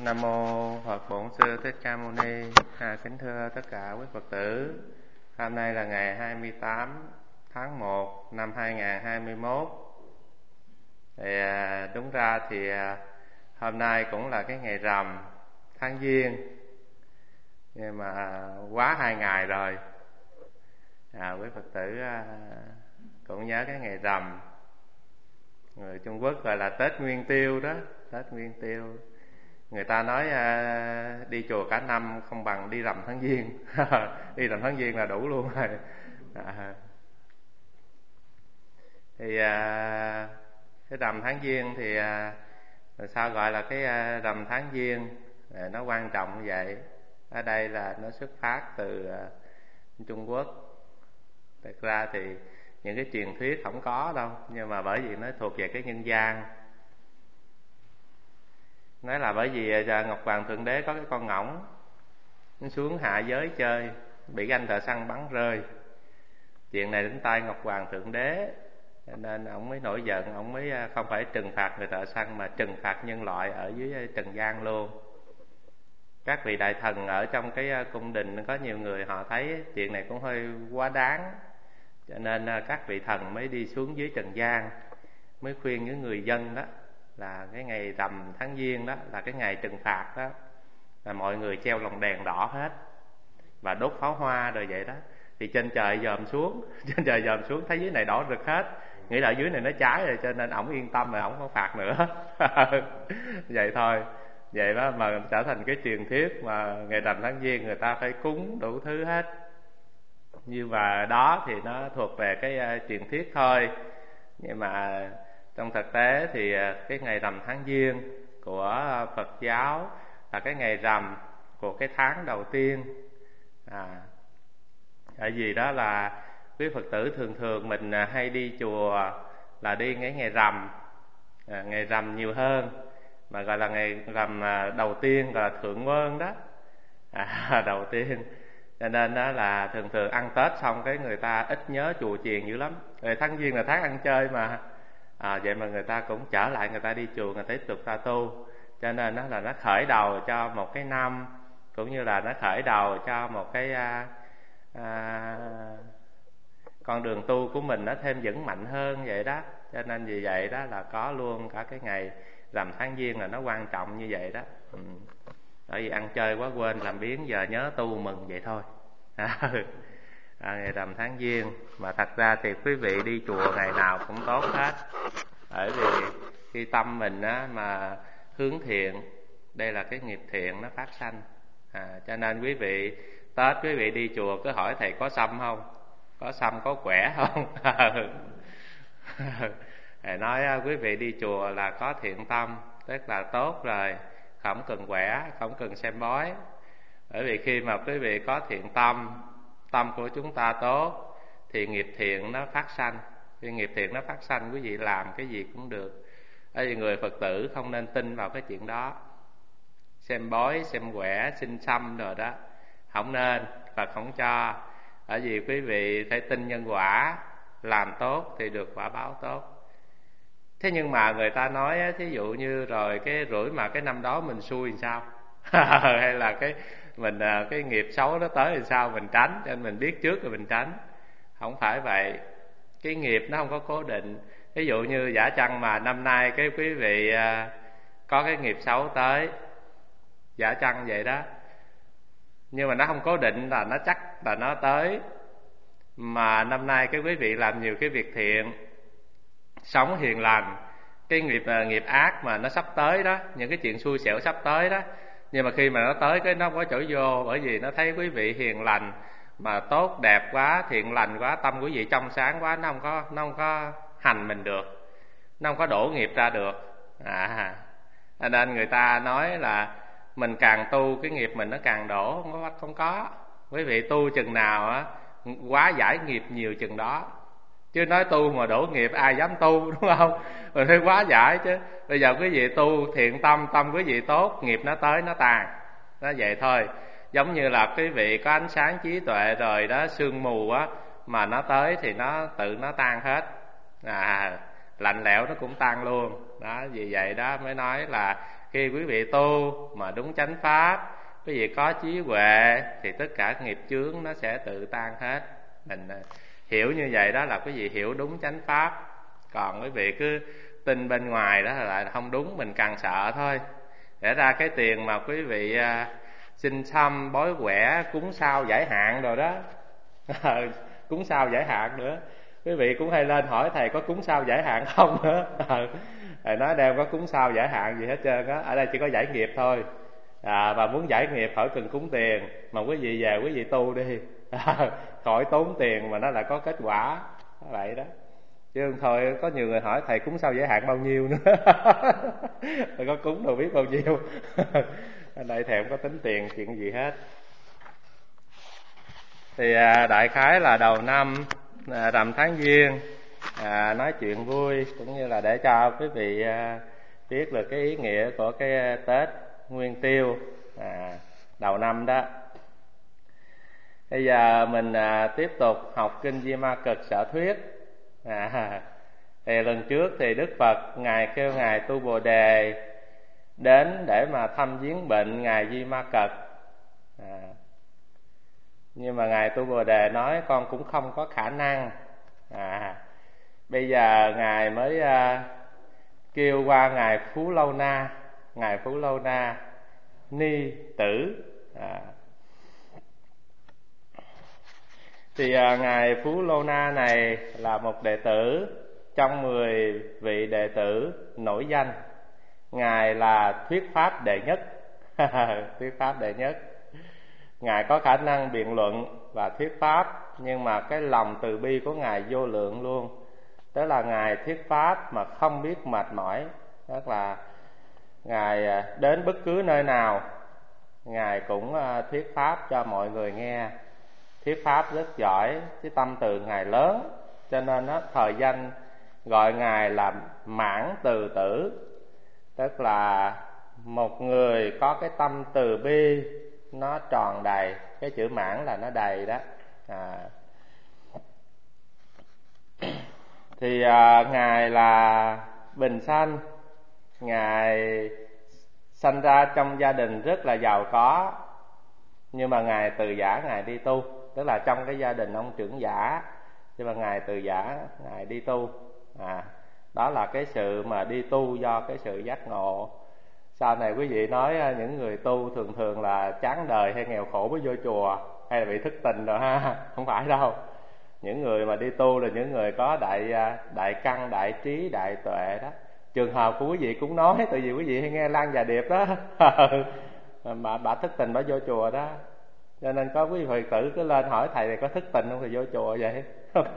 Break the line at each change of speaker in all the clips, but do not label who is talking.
Nam mô Phật Bổn Sư Thích Ca Mâu Ni. Kính thưa tất cả quý Phật tử, hôm nay là ngày 28 tháng 1 năm 2021. Đúng ra thì hôm nay cũng là cái ngày rằm tháng Giêng, nhưng mà quá 2 ngày rồi. Quý Phật tử cũng nhớ cái ngày rằm, người Trung Quốc gọi là Tết Nguyên Tiêu đó, Tết Nguyên Tiêu. Người ta nói đi chùa cả năm không bằng đi rằm tháng Giêng. Đi rằm tháng Giêng là đủ luôn rồi. Thì cái rằm tháng Giêng thì sao gọi là cái rằm tháng Giêng nó quan trọng như vậy? Ở đây là nó xuất phát từ Trung Quốc. Thật ra thì những cái truyền thuyết không có đâu, nhưng mà bởi vì nó thuộc về cái nhân gian. Nói là bởi vì Ngọc Hoàng Thượng Đế có cái con ngỗng, nó xuống hạ giới chơi, bị anh thợ săn bắn rơi. Chuyện này đến tai Ngọc Hoàng Thượng Đế, cho nên ông mới nổi giận, ông mới không phải trừng phạt người thợ săn mà trừng phạt nhân loại ở dưới trần gian luôn. Các vị đại thần ở trong cái cung đình có nhiều người họ thấy chuyện này cũng hơi quá đáng, cho nên các vị thần mới đi xuống dưới trần gian, mới khuyên những người dân đó là cái ngày rằm tháng Giêng đó là cái ngày trừng phạt đó, là mọi người treo lồng đèn đỏ hết và đốt pháo hoa rồi vậy đó. Thì trên trời dòm xuống, trên trời dòm xuống thấy dưới này đỏ rực hết, nghĩ là dưới này nó cháy rồi, cho nên ổng yên tâm rồi, ổng không phạt nữa. Vậy thôi. Vậy đó mà trở thành cái truyền thuyết mà ngày rằm tháng Giêng người ta phải cúng đủ thứ hết. Như và đó thì nó thuộc về cái truyền thuyết thôi. Nhưng mà trong thực tế thì cái ngày rằm tháng Giêng của Phật giáo là cái ngày rằm của cái tháng đầu tiên. Tại vì đó là quý Phật tử thường thường mình hay đi chùa là đi ngày rằm, ngày rằm nhiều hơn, mà gọi là ngày rằm đầu tiên, gọi là thượng nguyên đó, đầu tiên. Cho nên đó là thường thường ăn Tết xong cái người ta ít nhớ chùa chiền dữ lắm. Rồi tháng Giêng là tháng ăn chơi mà, vậy mà người ta cũng trở lại, người ta đi chùa, người ta tiếp tục ta tu. Cho nên đó là nó khởi đầu cho một cái năm, cũng như là nó khởi đầu cho một cái con đường tu của mình nó thêm vững mạnh hơn vậy đó. Cho nên vì vậy đó là có luôn cả cái ngày rằm tháng Giêng là nó quan trọng như vậy đó. Bởi vì ăn chơi quá quên làm biếng, giờ nhớ tu mừng vậy thôi. Ngày rằm tháng Giêng mà thật ra thì quý vị đi chùa ngày nào cũng tốt hết. Bởi vì khi tâm mình á mà hướng thiện, đây là cái nghiệp thiện nó phát sanh. Cho nên quý vị Tết quý vị đi chùa cứ hỏi thầy có sâm không, có sâm có quẻ không. Thầy nói quý vị đi chùa là có thiện tâm, tức là tốt rồi, không cần quẻ, không cần xem bói. Bởi vì khi mà quý vị có thiện tâm, tâm của chúng ta tốt thì nghiệp thiện nó phát sanh. Khi nghiệp thiện nó phát sanh, quý vị làm cái gì cũng được. Bởi vì người Phật tử không nên tin vào cái chuyện đó, xem bói, xem quẻ, xin xăm rồi đó, không nên, Phật không cho. Bởi vì quý vị phải tin nhân quả, làm tốt thì được quả báo tốt. Thế nhưng mà người ta nói thí dụ như rồi cái rủi mà cái năm đó mình xui thì sao? Hay là cái nghiệp xấu nó tới thì sao? Mình tránh, cho nên mình biết trước rồi mình tránh. Không phải vậy. Cái nghiệp nó không có cố định. Ví dụ như giả chăng mà năm nay cái quý vị có cái nghiệp xấu tới, giả chăng vậy đó, nhưng mà nó không cố định là nó chắc là nó tới. Mà năm nay cái quý vị làm nhiều cái việc thiện, sống hiền lành, cái nghiệp ác mà nó sắp tới đó, những cái chuyện xui xẻo sắp tới đó, nhưng mà khi mà nó tới cái nó không có chỗ vô. Bởi vì nó thấy quý vị hiền lành mà tốt đẹp quá, thiện lành quá, tâm quý vị trong sáng quá, nó không có hành mình được, nó không có đổ nghiệp ra được. Cho nên người ta nói là mình càng tu cái nghiệp mình nó càng đổ, không có. Quý vị tu chừng nào á, quá giải nghiệp nhiều chừng đó. Chứ nói tu mà đổ nghiệp ai dám tu, đúng không? Mình phải quá giải chứ. Bây giờ quý vị tu thiện tâm, tâm quý vị tốt, nghiệp nó tới nó tàn. Nó vậy thôi. Giống như là quý vị có ánh sáng trí tuệ rồi đó, sương mù á, mà nó tới thì nó tự nó tan hết. Lạnh lẽo nó cũng tan luôn đó. Vì vậy đó mới nói là khi quý vị tu mà đúng chánh pháp, quý vị có trí huệ thì tất cả nghiệp chướng nó sẽ tự tan hết. Mình hiểu như vậy đó là quý vị hiểu đúng chánh pháp. Còn quý vị cứ tin bên ngoài đó là không đúng, mình càng sợ thôi. Để ra cái tiền mà quý vị xin xăm, bói quẻ, cúng sao giải hạn rồi đó. Cúng sao giải hạn nữa. Quý vị cũng hay lên hỏi thầy có cúng sao giải hạn không nữa. Thầy nói đem có cúng sao giải hạn gì hết trơn á. Ở đây chỉ có giải nghiệp thôi. Và muốn giải nghiệp khỏi cần cúng tiền, mà quý vị về quý vị tu đi. Khỏi tốn tiền mà nó lại có kết quả. Vậy đó. Chứ không thôi có nhiều người hỏi thầy cúng sao giải hạn bao nhiêu nữa. Thầy có cúng đâu biết bao nhiêu. Ở đây thầy không có tính tiền chuyện gì hết. Thì đại khái là đầu năm rằm tháng Giêng, nói chuyện vui cũng như là để cho quý vị biết được cái ý nghĩa của cái Tết Nguyên Tiêu đầu năm đó. Bây giờ mình tiếp tục học kinh Di Ma Cực Sở Thuyết. Thì lần trước thì Đức Phật ngài kêu ngài Tu Bồ Đề đến để mà thăm viếng bệnh ngài Di Ma Cật. Nhưng mà ngài Tu Bồ Đề nói con cũng không có khả năng. Bây giờ ngài mới kêu qua ngài Phú Lâu Na, ngài Phú Lâu Na ni tử. Thì ngài Phú Lâu Na này là một đệ tử trong 10 vị đệ tử nổi danh. Ngài là thuyết pháp đệ nhất. Thuyết pháp đệ nhất. Ngài có khả năng biện luận và thuyết pháp, nhưng mà cái lòng từ bi của ngài vô lượng luôn. Tức là ngài thuyết pháp mà không biết mệt mỏi. Tức là ngài đến bất cứ nơi nào ngài cũng thuyết pháp cho mọi người nghe. Thuyết pháp rất giỏi, cái tâm từ ngài lớn, cho nên thời danh gọi ngài là Mãn Từ Tử. Tức là một người có cái tâm từ bi nó tròn đầy. Cái chữ mãn là nó đầy đó. Thì ngài là bình sanh. Ngài sanh ra trong gia đình rất là giàu có, nhưng mà ngài từ giả ngài đi tu. Tức là trong cái gia đình ông trưởng giả, nhưng mà ngài từ giả ngài đi tu. Đó là cái sự mà đi tu do cái sự giác ngộ. Sau này quý vị nói những người tu thường thường là chán đời hay nghèo khổ mới vô chùa, hay là bị thất tình rồi ha. Không phải đâu. Những người mà đi tu là những người có đại căn, đại trí, đại tuệ đó. Trường hợp của quý vị cũng nói, tại vì quý vị hay nghe Lan Già Điệp đó. Bà thất tình bà vô chùa đó. Cho nên có quý vị Phật tử cứ lên hỏi thầy này có thất tình không thì vô chùa vậy.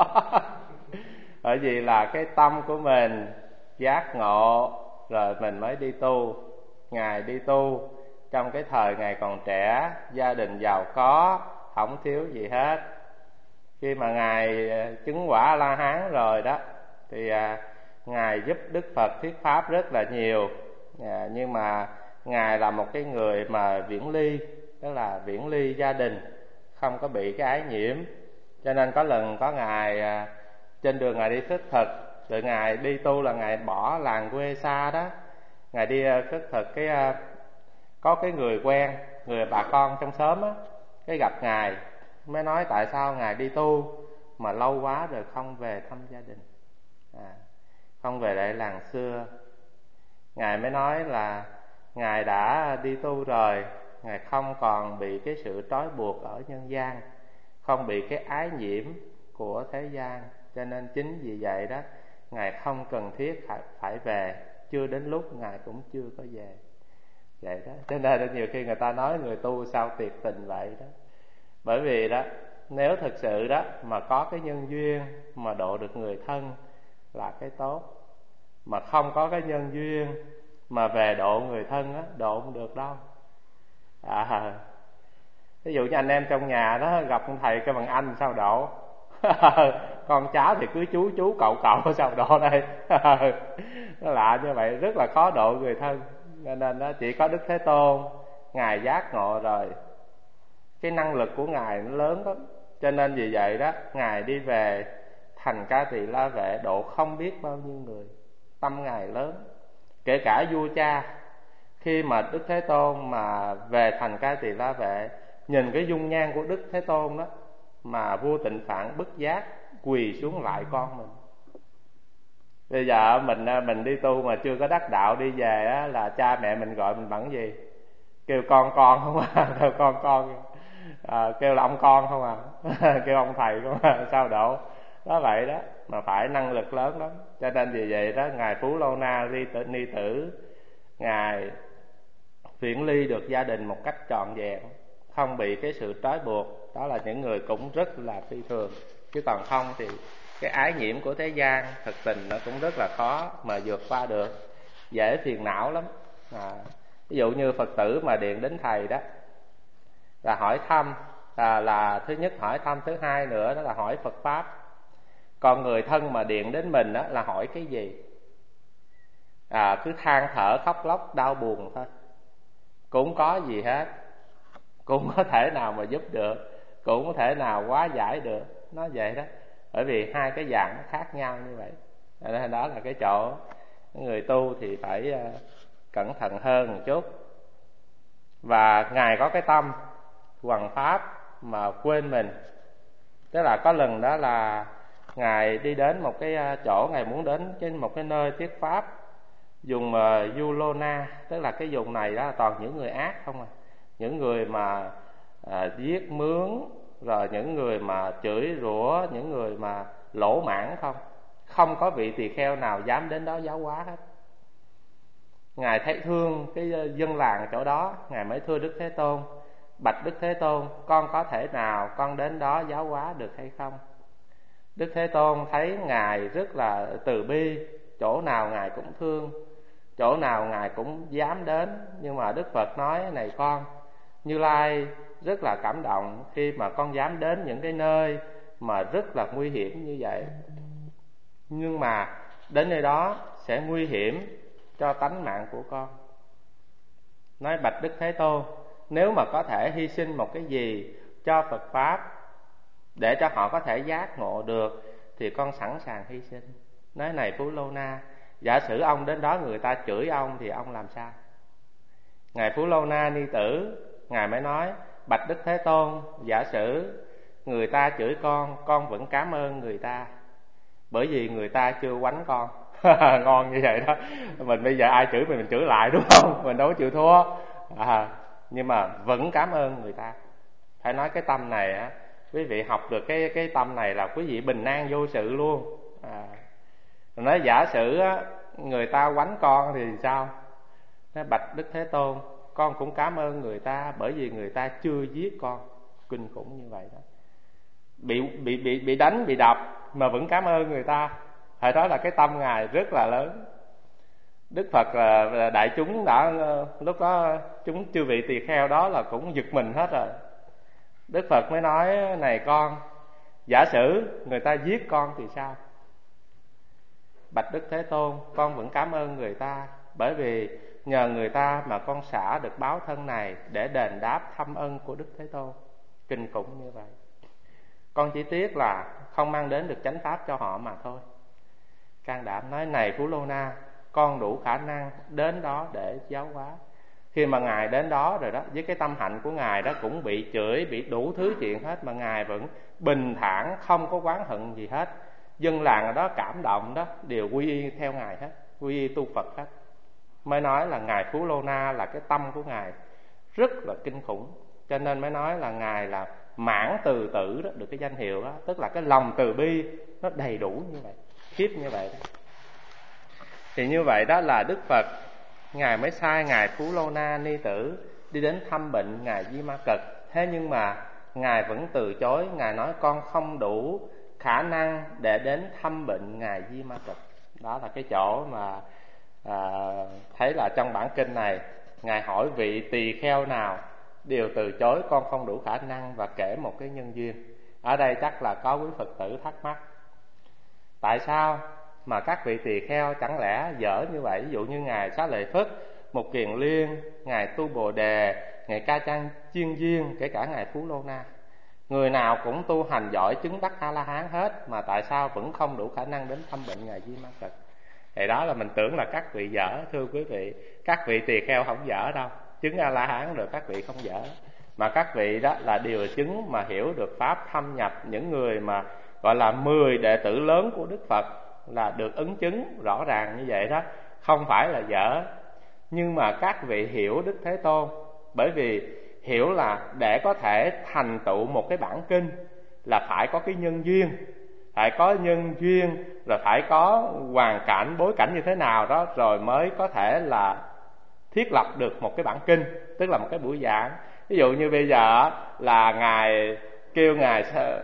Bởi vì là cái tâm của mình giác ngộ rồi mình mới đi tu. Ngài đi tu trong cái thời ngài còn trẻ, gia đình giàu có, không thiếu gì hết. Khi mà ngài chứng quả La Hán rồi đó thì ngài giúp Đức Phật thuyết pháp rất là nhiều. Nhưng mà ngài là một cái người mà viễn ly, tức là viễn ly gia đình, không có bị cái ái nhiễm. Cho nên có lần có ngài trên đường ngài đi khất thực, rồi ngài đi tu là ngài bỏ làng quê xa đó. Ngài đi khất thực có cái người quen, người bà con trong xóm á, cái gặp ngài mới nói tại sao ngài đi tu mà lâu quá rồi không về thăm gia đình, không về lại làng xưa. Ngài mới nói là ngài đã đi tu rồi, ngài không còn bị cái sự trói buộc ở nhân gian, không bị cái ái nhiễm của thế gian. Cho nên chính vì vậy đó, ngài không cần thiết phải về, chưa đến lúc ngài cũng chưa có về. Vậy đó, cho nên nhiều khi người ta nói người tu sao tuyệt tình vậy đó. Bởi vì đó, nếu thực sự đó mà có cái nhân duyên mà độ được người thân là cái tốt, mà không có cái nhân duyên mà về độ người thân á, độ không được đâu. Ví dụ như anh em trong nhà đó gặp thầy cái bằng anh sao độ. Con cháu thì cứ chú cậu sao độ đây. Nó lạ như vậy, rất là khó độ người thân. Cho nên đó, chỉ có Đức Thế Tôn ngài giác ngộ rồi, cái năng lực của ngài nó lớn lắm. Cho nên vì vậy đó, ngài đi về thành Ca Tỳ La Vệ độ không biết bao nhiêu người. Tâm ngài lớn. Kể cả vua cha, khi mà Đức Thế Tôn mà về thành Cai Tỳ La Vệ, nhìn cái dung nhan của Đức Thế Tôn đó, mà vua Tịnh Phạn bức giác quỳ xuống lại con mình. Bây giờ mình đi tu mà chưa có đắc đạo đi về á, là cha mẹ mình gọi mình bằng gì? Kêu con không à, kêu con kêu là ông con không à kêu ông thầy không à, sao độ đó vậy đó, mà phải năng lực lớn lắm. Cho nên vì vậy đó, ngài Phú Lô Na Ni Tử, ngài viễn ly được gia đình một cách trọn vẹn, không bị cái sự trói buộc. Đó là những người cũng rất là phi thường, chứ còn không thì cái ái nhiễm của thế gian, thực tình nó cũng rất là khó mà vượt qua được, dễ phiền não lắm. Ví dụ như Phật tử mà điện đến thầy đó là hỏi thăm, là thứ nhất hỏi thăm, thứ hai nữa đó là hỏi Phật pháp. Còn người thân mà điện đến mình đó là hỏi cái gì? Cứ than thở khóc lóc đau buồn thôi, cũng có gì hết, cũng có thể nào mà giúp được, cũng có thể nào hóa giải được, nó vậy đó. Bởi vì hai cái dạng nó khác nhau như vậy. Đó là cái chỗ người tu thì phải cẩn thận hơn một chút. Và ngài có cái tâm hoằng pháp mà quên mình. Tức là có lần đó là ngài đi đến một cái chỗ, ngài muốn đến trên một cái nơi thuyết pháp dùng Yulona, tức là cái vùng này đó là toàn những người ác không à, những người mà giết mướn, rồi những người mà chửi rủa, những người mà lỗ mãn không có vị tỳ kheo nào dám đến đó giáo hóa hết. Ngài thấy thương cái dân làng chỗ đó, ngài mới thưa Đức Thế Tôn: bạch Đức Thế Tôn, con có thể nào con đến đó giáo hóa được hay không? Đức Thế Tôn thấy ngài rất là từ bi, chỗ nào ngài cũng thương, chỗ nào ngài cũng dám đến. Nhưng mà Đức Phật nói: này con, Như Lai rất là cảm động khi mà con dám đến những cái nơi mà rất là nguy hiểm như vậy, nhưng mà đến nơi đó sẽ nguy hiểm cho tánh mạng của con. Nói: bạch Đức Thế Tôn, nếu mà có thể hy sinh một cái gì cho Phật Pháp để cho họ có thể giác ngộ được thì con sẵn sàng hy sinh. Nói: này Phú Lô Na, giả sử ông đến đó người ta chửi ông thì ông làm sao? Ngài Phú Lô Na Ni Tử, ngài mới nói: bạch Đức Thế Tôn, giả sử người ta chửi con vẫn cảm ơn người ta, bởi vì người ta chưa quánh con. Ngon như vậy đó. Mình bây giờ ai chửi mình chửi lại, đúng không? Mình đâu có chịu thua. Nhưng mà vẫn cảm ơn người ta. Phải nói cái tâm này á, quý vị học được cái tâm này là quý vị bình an vô sự luôn. Nói giả sử á, người ta quánh con thì sao? Nói: bạch Đức Thế Tôn, con cũng cảm ơn người ta, bởi vì người ta chưa giết con. Kinh khủng như vậy đó. Bị đánh, bị đập mà vẫn cảm ơn người ta. Hồi đó là cái tâm ngài rất là lớn. Đức Phật là đại chúng đã, lúc đó chúng chư vị tỳ kheo đó là cũng giật mình hết rồi. Đức Phật mới nói: này con, giả sử người ta giết con thì sao? Bạch Đức Thế Tôn, con vẫn cảm ơn người ta, bởi vì nhờ người ta mà con xả được báo thân này để đền đáp thâm ân của Đức Thế Tôn. Kinh khủng như vậy. Con chỉ tiếc là không mang đến được chánh pháp cho họ mà thôi. Can đảm nói: này Phú Lô Na, con đủ khả năng đến đó để giáo hóa. Khi mà ngài đến đó rồi đó, với cái tâm hạnh của ngài đó cũng bị chửi, bị đủ thứ chuyện hết, mà ngài vẫn bình thản, không có oán hận gì hết. Dân làng ở đó cảm động đó, đều quy y theo ngài hết, quy y tu Phật hết. Mới nói là ngài Phú Lô Na là cái tâm của ngài rất là kinh khủng, cho nên mới nói là ngài là mãn từ tử đó, được cái danh hiệu đó. Tức là cái lòng từ bi nó đầy đủ như vậy, khiếp như vậy đó. Thì như vậy đó là Đức Phật ngài mới sai ngài Phú Lô Na Ni Tử đi đến thăm bệnh ngài Di Ma Cật. Thế nhưng mà ngài vẫn từ chối. Ngài nói: con không đủ khả năng để đến thăm bệnh ngài Di Ma Cật. Đó là cái chỗ mà thấy là trong bản kinh này ngài hỏi vị tỳ kheo nào đều từ chối: con không đủ khả năng, và kể một cái nhân duyên. Ở đây chắc là có quý Phật tử thắc mắc: tại sao mà các vị tỳ kheo chẳng lẽ dở như vậy? Ví dụ như ngài Xá Lợi Phất, Mục Kiền Liên, ngài Tu Bồ Đề, ngài Ca Chăng Chiên Duyên, kể cả ngài Phú Lô Na, người nào cũng tu hành giỏi chứng đắc A La Hán hết, mà tại sao vẫn không đủ khả năng đến thăm bệnh ngài Di Ma Cật? Thì đó là mình tưởng là các vị dở. Thưa quý vị, các vị tỳ kheo không dở đâu, chứng A La Hán rồi các vị không dở, mà các vị đó là điều chứng mà hiểu được pháp thâm nhập. Những người mà gọi là 10 đệ tử lớn của Đức Phật là được ứng chứng rõ ràng như vậy đó, không phải là dở. Nhưng mà các vị hiểu Đức Thế Tôn, bởi vì hiểu là để có thể thành tựu một cái bản kinh là phải có cái nhân duyên, phải có nhân duyên, rồi phải có hoàn cảnh, bối cảnh như thế nào đó, rồi mới có thể là thiết lập được một cái bản kinh, tức là một cái buổi giảng. Ví dụ như bây giờ là Ngài kêu Ngài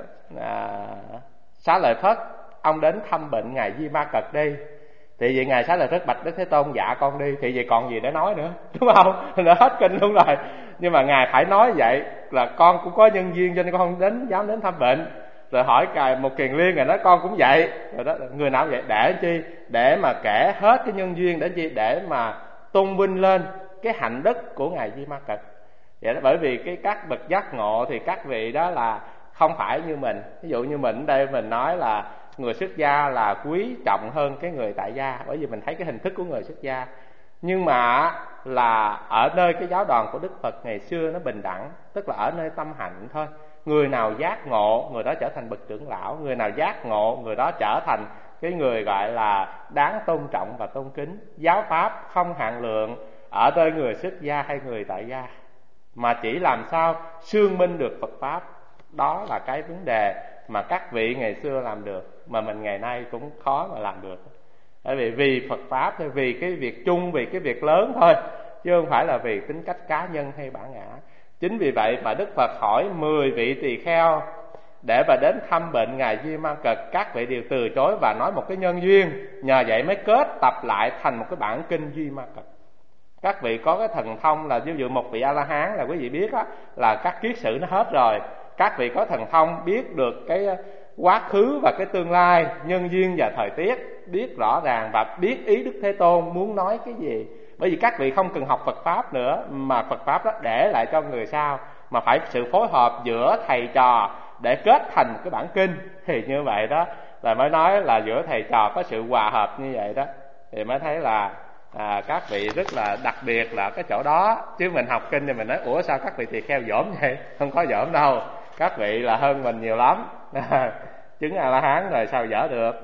Xá Lợi Phất, ông đến thăm bệnh Ngài Di Ma Cật đi. Thì vậy Ngài Xá Lợi Phất bạch Đức Thế Tôn, dạ con đi. Thì vậy còn gì để nói nữa, đúng không? Nó hết kinh luôn rồi. Nhưng mà Ngài phải nói vậy là con cũng có nhân duyên cho nên con không dám đến thăm bệnh. Rồi hỏi Ngài Một Kiền Liên, Ngài nói con cũng vậy. Rồi đó, người nào vậy? Để chi? Để mà kể hết cái nhân duyên. Để chi? Để mà tôn vinh lên cái hạnh đức của Ngài Di Ma Cật. Vậy đó, bởi vì các bậc giác ngộ thì các vị đó là không phải như mình. Ví dụ như mình đây mình nói là người xuất gia là quý trọng hơn cái người tại gia, bởi vì mình thấy cái hình thức của người xuất gia. Nhưng mà là ở nơi cái giáo đoàn của Đức Phật ngày xưa nó bình đẳng, tức là ở nơi tâm hạnh thôi. Người nào giác ngộ, người đó trở thành bậc trưởng lão. Người nào giác ngộ, người đó trở thành cái người gọi là đáng tôn trọng và tôn kính. Giáo pháp không hạn lượng ở nơi người xuất gia hay người tại gia, mà chỉ làm sao xương minh được Phật Pháp. Đó là cái vấn đề mà các vị ngày xưa làm được, mà mình ngày nay cũng khó mà làm được. Bởi vì Phật Pháp thôi, vì cái việc chung, vì cái việc lớn thôi, chứ không phải là vì tính cách cá nhân hay bản ngã. Chính vì vậy mà Đức Phật hỏi 10 vị tỳ kheo để mà đến thăm bệnh Ngài Di Ma Cật, các vị đều từ chối và nói một cái nhân duyên. Nhờ vậy mới kết tập lại thành một cái bản kinh Di Ma Cật. Các vị có cái thần thông là ví dụ một vị A-la-hán là quý vị biết á, là các kiết sử nó hết rồi. Các vị có thần thông biết được cái quá khứ và cái tương lai, nhân duyên và thời tiết, biết rõ ràng và biết ý Đức Thế Tôn muốn nói cái gì. Bởi vì các vị không cần học Phật Pháp nữa, mà Phật Pháp đó để lại cho người sau, mà phải sự phối hợp giữa thầy trò để kết thành cái bản kinh. Thì như vậy đó là mới nói là giữa thầy trò có sự hòa hợp như vậy đó, thì mới thấy là các vị rất là đặc biệt là cái chỗ đó. Chứ mình học kinh thì mình nói ủa sao các vị tỳ kheo dỗm vậy? Không có dỗm đâu, các vị là hơn mình nhiều lắm. Chứng A-la-hán rồi sao dở được.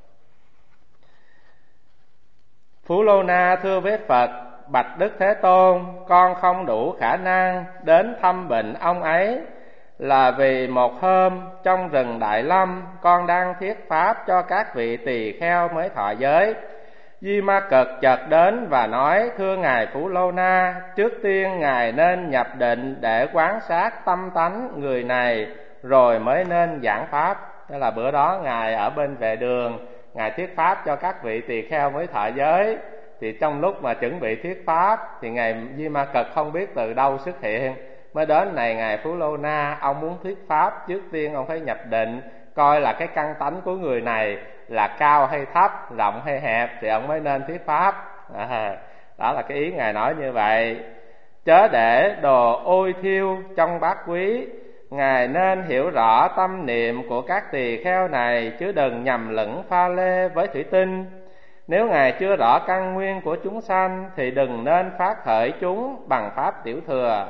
Phú Lô Na thưa với Phật, bạch Đức Thế Tôn, con không đủ khả năng đến thăm bệnh ông ấy, là vì một hôm trong rừng Đại Lâm con đang thuyết pháp cho các vị tỳ kheo mới thọ giới. Di Ma Cật chợt đến và nói, thưa Ngài Phú Lô Na, trước tiên Ngài nên nhập định để quan sát tâm tánh người này, rồi mới nên giảng pháp. Tức là bữa đó Ngài ở bên vệ đường, Ngài thuyết pháp cho các vị tỳ kheo mới thọ giới. Thì trong lúc mà chuẩn bị thuyết pháp thì Ngài Di Ma Cật không biết từ đâu xuất hiện, mới đến này Ngài Phú Lô Na, ông muốn thuyết pháp, trước tiên ông phải nhập định, coi là cái căn tánh của người này là cao hay thấp, rộng hay hẹp, thì ông mới nên thuyết pháp. Đó là cái ý Ngài nói như vậy. Chớ để đồ ôi thiêu trong bát quý, Ngài nên hiểu rõ tâm niệm của các tỳ kheo này, chứ đừng nhầm lẫn pha lê với thủy tinh. Nếu Ngài chưa rõ căn nguyên của chúng sanh thì đừng nên phát khởi chúng bằng pháp tiểu thừa.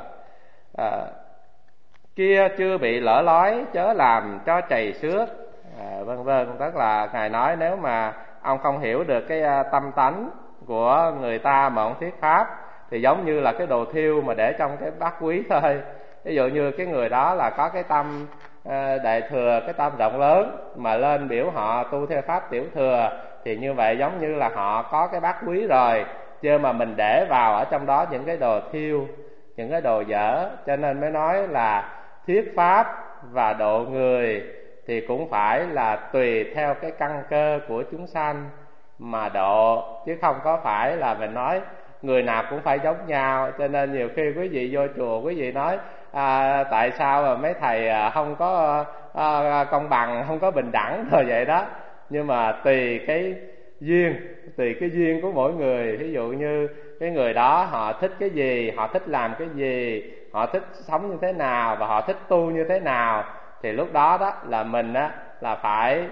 Kia chưa bị lỡ lói, chớ làm cho trầy xước, vân vân. Tức là Ngài nói nếu mà ông không hiểu được cái tâm tánh của người ta mà ông thuyết pháp thì giống như là cái đồ thiêu mà để trong cái bát quý thôi. Ví dụ như cái người đó là có cái tâm đại thừa, cái tâm rộng lớn, mà lên biểu họ tu theo pháp tiểu thừa, thì như vậy giống như là họ có cái bát quý rồi, chứ mà mình để vào ở trong đó những cái đồ thiêu, những cái đồ dở. Cho nên mới nói là thuyết pháp và độ người thì cũng phải là tùy theo cái căn cơ của chúng sanh mà độ, chứ không có phải là mình nói người nào cũng phải giống nhau. Cho nên nhiều khi quý vị vô chùa quý vị nói tại sao mà mấy thầy không có công bằng, không có bình đẳng rồi vậy đó. Nhưng mà tùy cái duyên của mỗi người. Ví dụ như cái người đó họ thích cái gì, họ thích làm cái gì, họ thích sống như thế nào và họ thích tu như thế nào, thì lúc đó đó là mình á là phải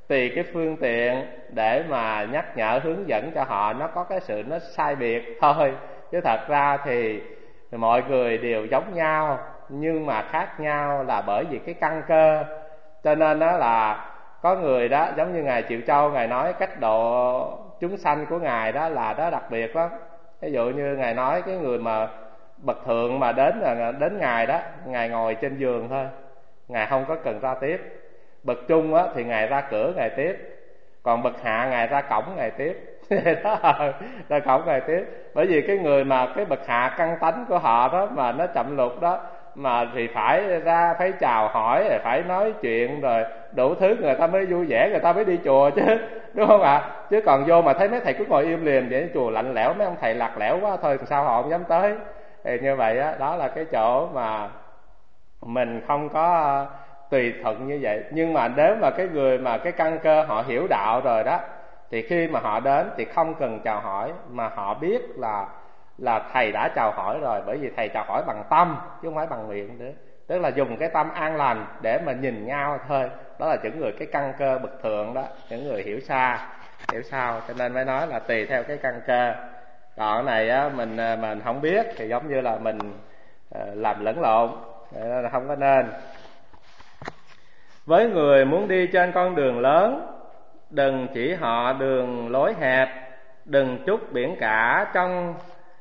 tùy cái phương tiện để mà nhắc nhở hướng dẫn cho họ, nó có cái sự nó sai biệt thôi. Chứ thật ra thì mọi người đều giống nhau, nhưng mà khác nhau là bởi vì cái căn cơ. Cho nên đó là có người đó, giống như Ngài Triệu Châu, Ngài nói cách độ chúng sanh của Ngài đó là đó đặc biệt lắm. Ví dụ như Ngài nói cái người mà bậc thượng mà đến Ngài đó, Ngài ngồi trên giường thôi, Ngài không có cần ra tiếp. Bậc trung á thì Ngài ra cửa Ngài tiếp, còn bậc hạ Ngài ra cổng Ngài tiếp. Đó, ra cổng Ngài tiếp. Bởi vì cái người mà cái bậc hạ căn tánh của họ đó mà nó chậm lục đó, mà thì phải ra, phải chào hỏi, rồi phải nói chuyện, rồi đủ thứ người ta mới vui vẻ, người ta mới đi chùa chứ, đúng không ạ? Chứ còn vô mà thấy mấy thầy cứ ngồi im lìm vậy, chùa lạnh lẽo, mấy ông thầy lạc lẽo quá thôi, sao họ không dám tới. Thì như vậy á, đó là cái chỗ mà mình không có tùy thuận như vậy. Nhưng mà nếu mà cái người mà cái căn cơ họ hiểu đạo rồi đó, thì khi mà họ đến thì không cần chào hỏi, mà họ biết là thầy đã chào hỏi rồi, bởi vì thầy chào hỏi bằng tâm chứ không phải bằng miệng nữa. Tức là dùng cái tâm an lành để mà nhìn nhau thôi. Đó là những người cái căn cơ bậc thượng đó, những người hiểu xa hiểu sao. Cho nên mới nói là tùy theo cái căn cơ. Còn này á, mình không biết thì giống như là mình làm lẫn lộn, là không có nên. Với người muốn đi trên con đường lớn, đừng chỉ họ đường lối hẹp, đừng trút biển cả trong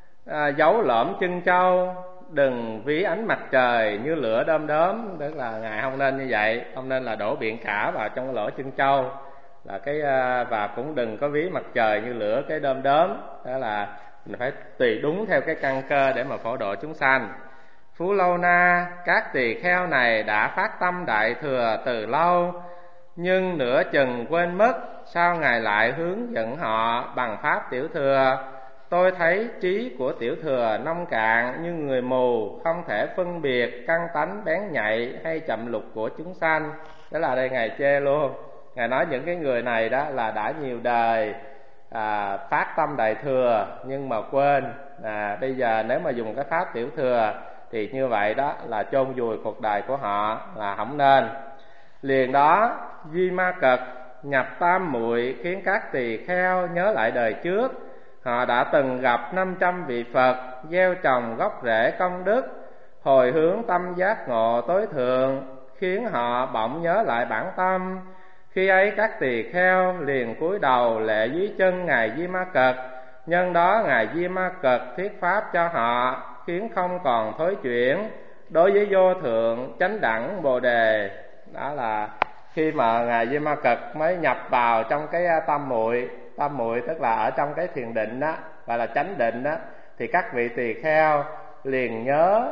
dấu lõm chân trâu, đừng ví ánh mặt trời như lửa đom đóm. Tức là Ngài không nên như vậy, không nên là đổ biển cả vào trong cái lỗ chân trâu, là cái và cũng đừng có ví mặt trời như lửa cái đom đóm. Đó là mình phải tùy đúng theo cái căn cơ để mà phổ độ chúng sanh. Phú Lâu Na, các tỳ kheo này đã phát tâm đại thừa từ lâu, nhưng nửa chừng quên mất, sao Ngài lại hướng dẫn họ bằng pháp tiểu thừa? Tôi thấy trí của tiểu thừa nông cạn như người mù, không thể phân biệt căn tánh bén nhạy hay chậm lục của chúng sanh. Đó là đây Ngài chê luôn. Ngài nói những cái người này đó là đã nhiều đời phát tâm đại thừa nhưng mà quên. Bây giờ nếu mà dùng cái pháp tiểu thừa thì như vậy đó là chôn vùi cuộc đời của họ, là không nên. Liền đó Di Ma Cật nhập tam muội, khiến các tỳ kheo nhớ lại đời trước họ đã từng gặp 500 vị Phật, gieo trồng gốc rễ công đức, hồi hướng tâm giác ngộ tối thượng, khiến họ bỗng nhớ lại bản tâm. Khi ấy các tỳ kheo liền cúi đầu lễ dưới chân Ngài Di Ma Cật. Nhân đó Ngài Di Ma Cật thuyết pháp cho họ, khiến không còn thối chuyển đối với vô thượng chánh đẳng Bồ Đề. Đó là khi mà Ngài Di Ma Cật mới nhập vào trong cái tam muội tức là ở trong cái thiền định đó, gọi là chánh định đó, thì các vị tỳ kheo liền nhớ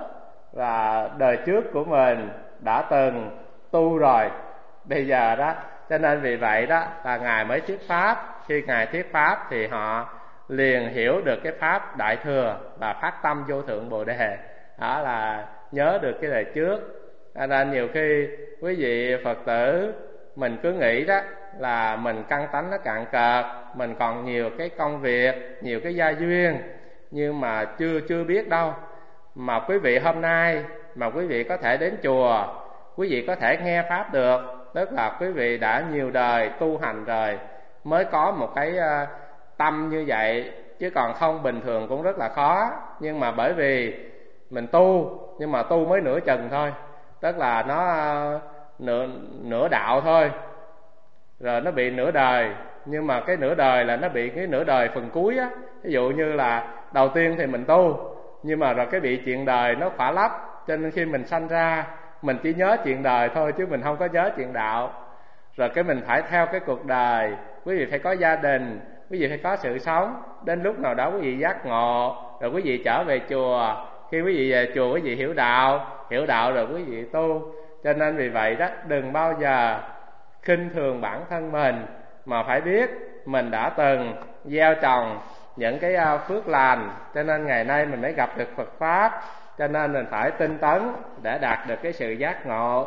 là đời trước của mình đã từng tu rồi bây giờ đó. Cho nên vì vậy đó là Ngài mới thuyết pháp. Khi Ngài thuyết pháp thì họ liền hiểu được cái pháp đại thừa và phát tâm vô thượng Bồ Đề. Đó là nhớ được cái đời trước. Cho nên nhiều khi quý vị Phật tử mình cứ nghĩ đó là mình căn tánh nó cạn cợt, mình còn nhiều cái công việc, nhiều cái gia duyên, nhưng mà chưa biết đâu. Mà quý vị hôm nay mà quý vị có thể đến chùa, quý vị có thể nghe pháp được, tức là quý vị đã nhiều đời tu hành rồi mới có một cái tâm như vậy. Chứ còn không bình thường cũng rất là khó. Nhưng mà bởi vì mình tu, nhưng mà tu mới nửa chừng thôi, tức là nó nửa đạo thôi, rồi nó bị nửa đời. Nhưng mà cái nửa đời là nó bị cái nửa đời phần cuối á. Ví dụ như là đầu tiên thì mình tu, nhưng mà rồi cái bị chuyện đời nó khỏa lấp, cho nên khi mình sanh ra mình chỉ nhớ chuyện đời thôi, chứ mình không có nhớ chuyện đạo. Rồi cái mình phải theo cái cuộc đời, quý vị phải có gia đình, quý vị phải có sự sống. Đến lúc nào đó quý vị giác ngộ, rồi quý vị trở về chùa. Khi quý vị về chùa quý vị hiểu đạo rồi quý vị tu. Cho nên vì vậy đó, đừng bao giờ khinh thường bản thân mình, mà phải biết mình đã từng gieo trồng những cái phước lành, cho nên ngày nay mình mới gặp được Phật Pháp. Cho nên mình phải tinh tấn để đạt được cái sự giác ngộ.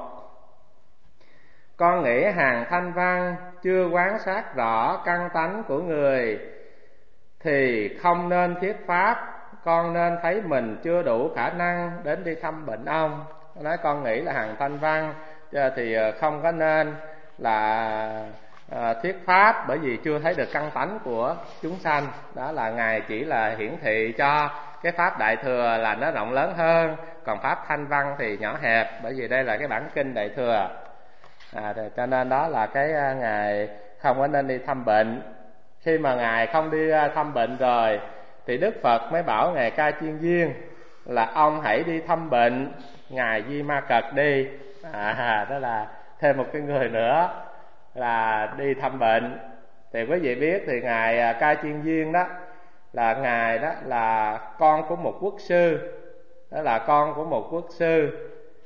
Con nghĩ hàng Thanh Văn chưa quán sát rõ căn tánh của người thì không nên thuyết pháp. Con nên thấy mình chưa đủ khả năng đến đi thăm bệnh ông. Nói con nghĩ là hàng Thanh Văn thì không có nên là thuyết pháp, bởi vì chưa thấy được căn tánh của chúng sanh. Đó là Ngài chỉ là hiển thị cho cái pháp Đại Thừa là nó rộng lớn hơn, còn pháp Thanh Văn thì nhỏ hẹp, bởi vì đây là cái bản kinh Đại Thừa. Cho nên đó là cái Ngài không có nên đi thăm bệnh. Khi mà Ngài không đi thăm bệnh rồi thì Đức Phật mới bảo Ngài Ca Chiên Viên là ông hãy đi thăm bệnh Ngài Di Ma Cật đi. Đó là thêm một cái người nữa là đi thăm bệnh. Thì quý vị biết thì Ngài Ca Chiên Viên đó là Ngài đó là con của một quốc sư. Đó là con của một quốc sư.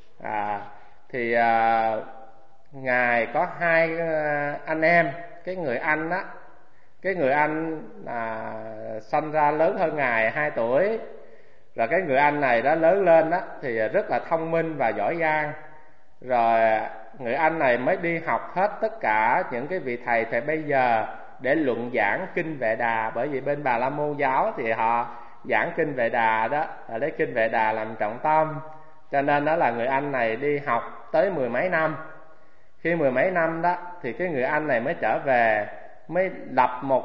Ngài có hai anh em. Cái người anh đó, cái người anh sanh ra lớn hơn Ngài 2 tuổi. Rồi cái người anh này đó lớn lên đó thì rất là thông minh và giỏi giang. Rồi người anh này mới đi học hết tất cả những cái vị thầy thì bây giờ để luận giảng kinh Vệ Đà. Bởi vì bên Bà La Môn giáo thì họ giảng kinh Vệ Đà đó, là lấy kinh Vệ Đà làm trọng tâm. Cho nên đó là người anh này đi học tới 10 mấy năm. Khi 10 mấy năm đó thì cái người anh này mới trở về, mới lập một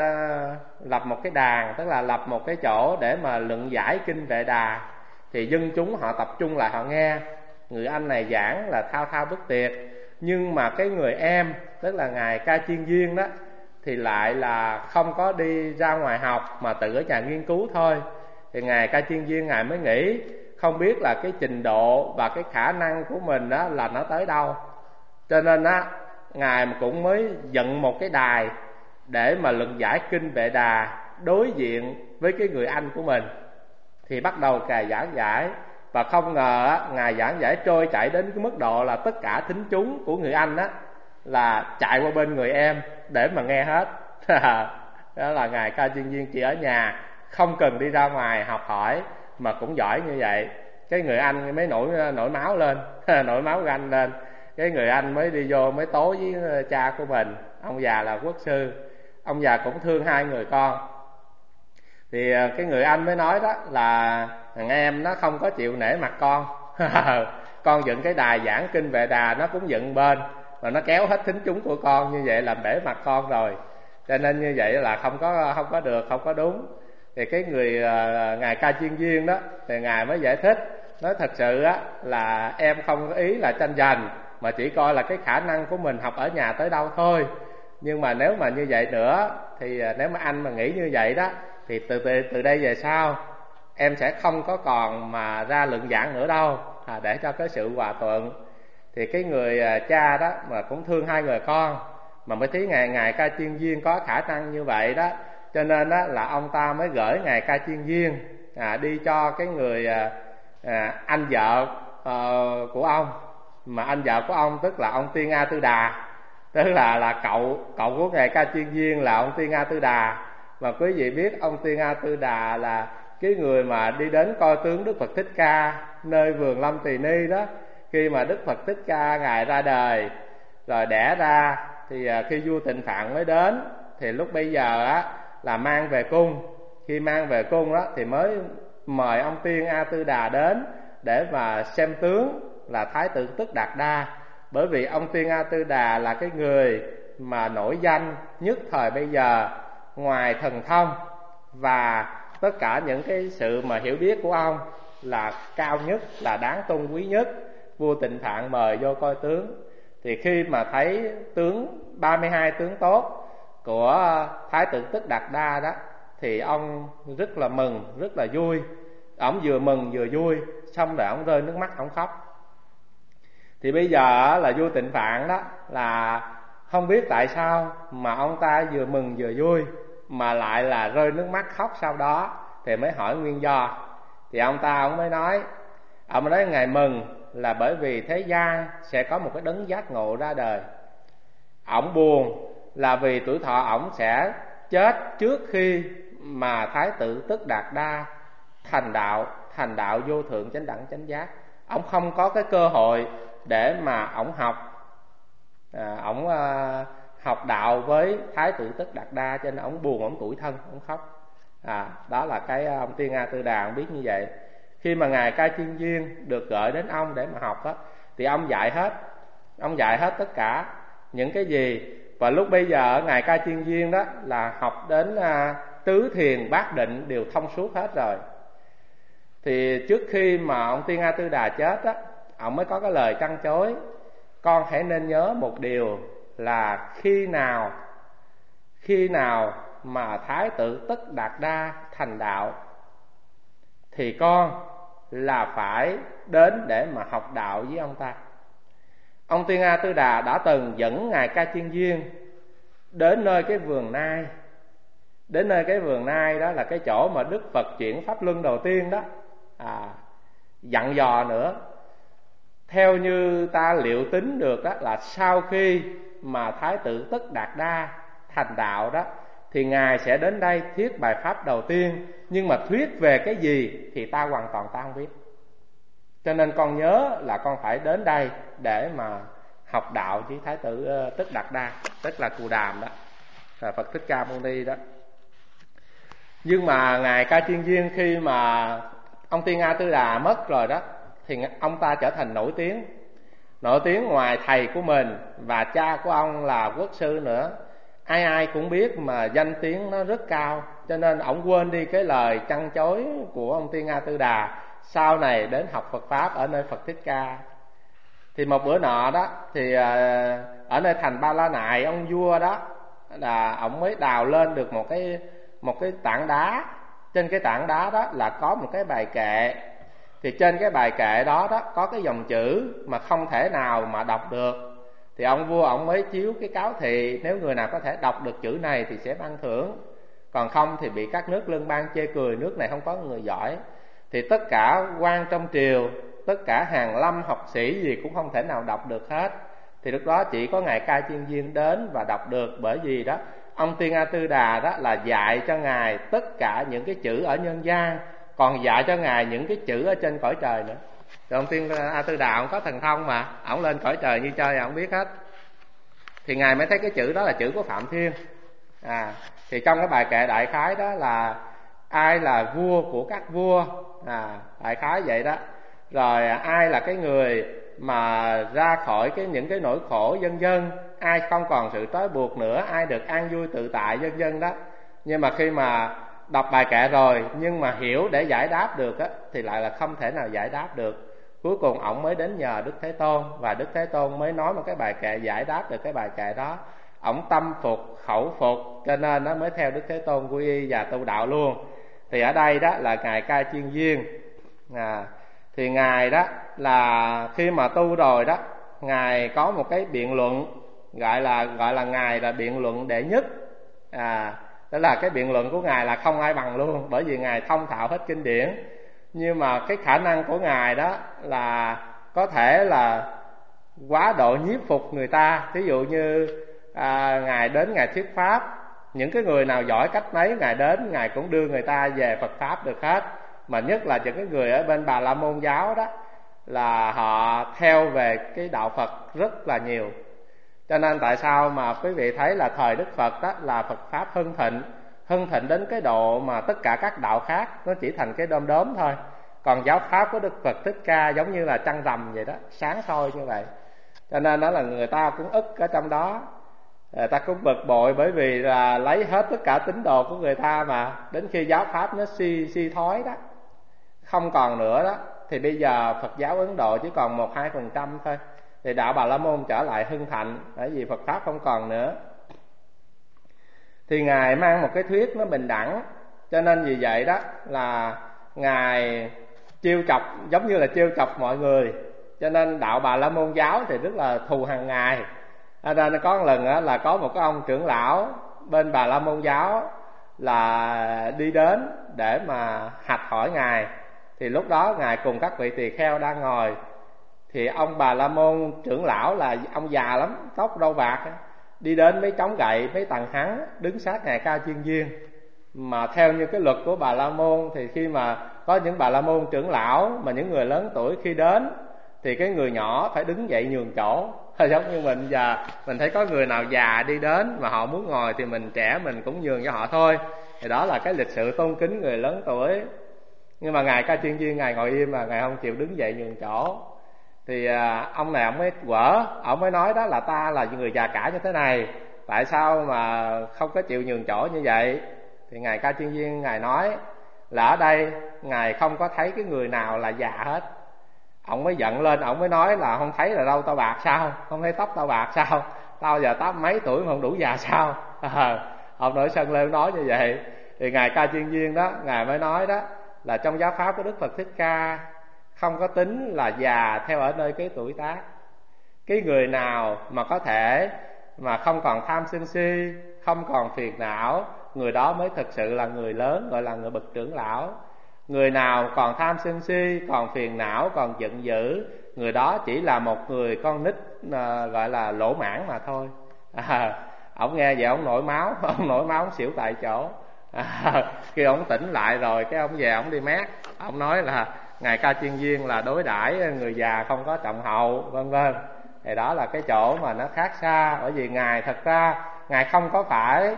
cái đàn, tức là lập một cái chỗ để mà luận giải kinh Vệ Đà. Thì dân chúng họ tập trung lại họ nghe. Người anh này giảng là thao thao bất tuyệt. Nhưng mà cái người em, tức là Ngài Ca Chiên Viên đó, thì lại là không có đi ra ngoài học mà tự ở nhà nghiên cứu thôi. Thì Ngài Ca Chiên Viên Ngài mới nghĩ không biết là cái trình độ và cái khả năng của mình đó là nó tới đâu. Cho nên á, Ngài cũng mới dựng một cái đài để mà luận giải kinh Vệ Đà đối diện với cái người anh của mình. Thì bắt đầu Ngài giảng giải. Và không ngờ á, Ngài giảng giải trôi chảy đến cái mức độ là tất cả thính chúng của người anh á là chạy qua bên người em để mà nghe hết. Đó là Ngài Ca Chiên Viên chỉ ở nhà, không cần đi ra ngoài học hỏi mà cũng giỏi như vậy. Cái người anh mới nổi máu lên, nổi máu ganh lên. Cái người anh mới đi vô mới tố với cha của mình. Ông già là quốc sư, ông già cũng thương hai người con. Thì cái người anh mới nói đó là thằng em nó không có chịu nể mặt con. Con dựng cái đài giảng kinh Vệ Đà nó cũng dựng bên, mà nó kéo hết thính chúng của con, như vậy làm bể mặt con rồi. Cho nên như vậy là không có được, không có đúng. Thì cái người Ngài Ca Chiên Viên đó thì Ngài mới giải thích, nói thật sự á là em không có ý là tranh giành, mà chỉ coi là cái khả năng của mình học ở nhà tới đâu thôi. Nhưng mà nếu mà như vậy nữa thì nếu mà anh mà nghĩ như vậy đó thì từ đây về sau em sẽ không có còn mà ra luận giảng nữa đâu, để cho cái sự hòa thuận. Thì cái người cha đó mà cũng thương hai người con, mà mới thấy Ngài Ca Chiên Viên có khả năng như vậy đó, cho nên đó là ông ta mới gửi Ngài Ca Chiên Viên đi cho cái người anh vợ của ông. Mà anh vợ của ông tức là ông Tiên A Tư Đà, tức là cậu của Ngài Ca Chiên Viên là ông Tiên A Tư Đà. Mà quý vị biết ông Tiên A Tư Đà là cái người mà đi đến coi tướng Đức Phật Thích Ca nơi vườn Lâm Tỳ Ni đó. Khi mà Đức Phật Thích Ca Ngài ra đời rồi đẻ ra thì khi vua Tịnh Phạn mới đến, thì lúc bây giờ á là mang về cung. Khi mang về cung đó thì mới mời ông Tiên A Tư Đà đến để mà xem tướng là Thái tử Tức Đạt Đa. Bởi vì ông Tiên A Tư Đà là cái người mà nổi danh nhất thời bây giờ, ngoài thần thông và tất cả những cái sự mà hiểu biết của ông là cao nhất, là đáng tôn quý nhất. Vua Tịnh Phạn mời vô coi tướng, thì khi mà thấy tướng 32 tướng tốt của Thái tử Tức Đạt Đa đó thì ông rất là mừng, rất là vui. Ông vừa mừng vừa vui, xong rồi ông rơi nước mắt, ông khóc. Thì bây giờ là vua Tịnh Phạn đó là không biết tại sao mà ông ta vừa mừng vừa vui mà lại là rơi nước mắt khóc sau đó. Thì mới hỏi nguyên do. Thì ông mới nói Ngài mừng là bởi vì thế gian sẽ có một cái đấng giác ngộ ra đời. Ông buồn là vì tuổi thọ ổng sẽ chết trước khi mà Thái tử Tức Đạt Đa thành đạo vô thượng chánh đẳng chánh giác. Ổng không có cái cơ hội để mà ổng học đạo với Thái tử Tức Đạt Đa, cho nên ổng buồn, ổng tủi thân, ổng khóc. Đó là cái ông Tiên A Tư Đà ông biết như vậy. Khi mà Ngài Ca Chiên Viên được gửi đến ông để mà học á, thì ông dạy hết tất cả những cái gì Và lúc bây giờ ngài Ca Chiên Viên đó là học đến tứ thiền bát định đều thông suốt hết rồi. Thì trước khi mà ông Tiên A Tư Đà chết á, ông mới có cái lời trăn trối: con hãy nên nhớ một điều là khi nào mà Thái tử Tất Đạt Đa thành đạo thì con là phải đến để mà học đạo với ông ta. Ông Tiên A Tư Đà đã từng dẫn ngài Ca Chiên Viên đến nơi cái vườn Nai. Đến nơi cái vườn Nai đó là cái chỗ mà Đức Phật chuyển pháp luân đầu tiên đó. Dặn dò nữa, theo như ta liệu tính được đó, là sau khi mà Thái tử Tất Đạt Đa thành đạo đó thì ngài sẽ đến đây thuyết bài pháp đầu tiên. Nhưng mà thuyết về cái gì thì ta hoàn toàn ta không biết. Cho nên con nhớ là con phải đến đây để mà học đạo với Thái tử Tất Đạt Đa, tức là Cù Đàm đó, là Phật Thích Ca Mâu Ni đó. Nhưng mà ngài Ca Chiên Viên khi mà ông Tiên A Tư Đà mất rồi đó thì ông ta trở thành nổi tiếng. Nổi tiếng ngoài thầy của mình và cha của ông là quốc sư nữa. Ai ai cũng biết mà danh tiếng nó rất cao. Cho nên ông quên đi cái lời trăn trối của ông Tiên A Tư Đà sau này đến học Phật Pháp ở nơi Phật Thích Ca. Thì một bữa nọ đó thì ở nơi thành Ba La Nại, ông vua đó là ông mới đào lên được một cái tảng đá. Trên cái tảng đá đó là có một cái bài kệ. Thì trên cái bài kệ đó có cái dòng chữ mà không thể nào mà đọc được. Thì ông vua ông mới chiếu cái cáo thị, nếu người nào có thể đọc được chữ này thì sẽ ban thưởng, còn không thì bị các nước lân bang chê cười, nước này không có người giỏi. Thì tất cả quan trong triều, tất cả hàng lâm học sĩ gì cũng không thể nào đọc được hết. Thì lúc đó chỉ có ngài Ca Chiên Viên đến và đọc được. Bởi vì đó ông Tiên A Tư Đà đó là dạy cho ngài tất cả những cái chữ ở nhân gian, còn dạy cho ngài những cái chữ ở trên cõi trời nữa. Rồi ông Tiên A Tư Đà ông có thần thông mà, ông lên cõi trời như chơi ông biết hết. Thì ngài mới thấy cái chữ đó là chữ của Phạm Thiên. Thì trong cái bài kệ đại khái đó là ai là vua của các vua, đại khái vậy đó. Rồi ai là cái người mà ra khỏi những cái nỗi khổ vân vân, ai không còn sự trói buộc nữa, ai được an vui tự tại vân vân đó. Nhưng mà khi mà đọc bài kệ rồi nhưng mà hiểu để giải đáp được á, thì lại là không thể nào giải đáp được. Cuối cùng ổng mới đến nhờ Đức Thế Tôn, và Đức Thế Tôn mới nói một cái bài kệ giải đáp được cái bài kệ đó. Ổng tâm phục khẩu phục, cho nên nó mới theo Đức Thế Tôn quy y và tu đạo luôn. Thì ở đây đó là ngài Ca Chiên Viên. Thì ngài đó là khi mà tu rồi đó, ngài có một cái biện luận gọi là ngài là biện luận đệ nhất. Đó là cái biện luận của ngài là không ai bằng luôn, bởi vì ngài thông thạo hết kinh điển. Nhưng mà cái khả năng của ngài đó là có thể là quá độ nhiếp phục người ta. Ví dụ như ngài đến ngài thuyết pháp, những cái người nào giỏi cách mấy ngài đến ngài cũng đưa người ta về Phật Pháp được hết. Mà nhất là những cái người ở bên Bà La Môn giáo đó là họ theo về cái đạo Phật rất là nhiều. Cho nên tại sao mà quý vị thấy là thời Đức Phật đó là Phật Pháp hưng thịnh đến cái độ mà tất cả các đạo khác nó chỉ thành cái đom đóm thôi. Còn giáo Pháp của Đức Phật Thích Ca giống như là trăng rằm vậy đó, sáng soi như vậy. Cho nên đó là người ta cũng ức ở trong đó. Người ta cũng bực bội bởi vì là lấy hết tất cả tín đồ của người ta, mà đến khi giáo Pháp nó suy thoái đó, không còn nữa đó, thì bây giờ Phật giáo Ấn Độ chỉ còn 1-2% thôi. Thì đạo Bà La Môn trở lại hưng thịnh, bởi vì Phật Pháp không còn nữa. Thì ngài mang một cái thuyết nó bình đẳng. Cho nên vì vậy đó là ngài trêu chọc, giống như là trêu chọc mọi người. Cho nên đạo Bà La Môn giáo thì rất là thù hằn ngài. Nên có một lần đó, là có một cái ông trưởng lão bên Bà La Môn giáo là đi đến để mà hạch hỏi ngài. Thì lúc đó ngài cùng các vị tỳ kheo đang ngồi. Thì ông Bà La Môn trưởng lão là ông già lắm, tóc râu bạc, đi đến mấy chống gậy, mấy tầng hắn, đứng sát ngài Ca Chiên Viên. Mà theo như cái luật của Bà La Môn thì khi mà có những Bà La Môn trưởng lão mà những người lớn tuổi khi đến thì cái người nhỏ phải đứng dậy nhường chỗ. Giống như mình giờ mình thấy có người nào già đi đến mà họ muốn ngồi thì mình trẻ mình cũng nhường cho họ thôi. Thì đó là cái lịch sự tôn kính người lớn tuổi. Nhưng mà ngài Ca Chiên Viên ngài ngồi im, mà ngài không chịu đứng dậy nhường chỗ. Thì ông này ông mới quở, ông mới nói đó là ta là người già cả như thế này
tại sao mà không có chịu nhường chỗ như vậy? Thì Ngài Ca Chiên Viên Ngài nói là ở đây Ngài không có thấy cái người nào là già hết. Ông mới giận lên, ông mới nói là không thấy là đâu tao bạc sao? Không thấy tóc tao bạc sao? Tao giờ tám mấy tuổi mà không đủ già sao? Ông nổi sân lên nói như vậy. Thì Ngài Ca Chiên Viên đó, Ngài mới nói đó là trong giáo pháp của Đức Phật Thích Ca không có tính là già theo ở nơi cái tuổi tác. Cái người nào mà có thể mà không còn tham sân si, không còn phiền não, người đó mới thực sự là người lớn, gọi là người bậc trưởng lão. Người nào còn tham sân si, còn phiền não, còn giận dữ, người đó chỉ là một người con nít gọi là lỗ mãng mà thôi. Ông nghe vậy ông nổi máu, ông xỉu tại chỗ. Khi ông tỉnh lại rồi cái ông về ông đi mét, ông nói là Ngài Ca Chiên Viên là đối đãi người già không có trọng hậu, vân vân. Thì đó là cái chỗ mà nó khác xa. Bởi vì Ngài thật ra Ngài không có phải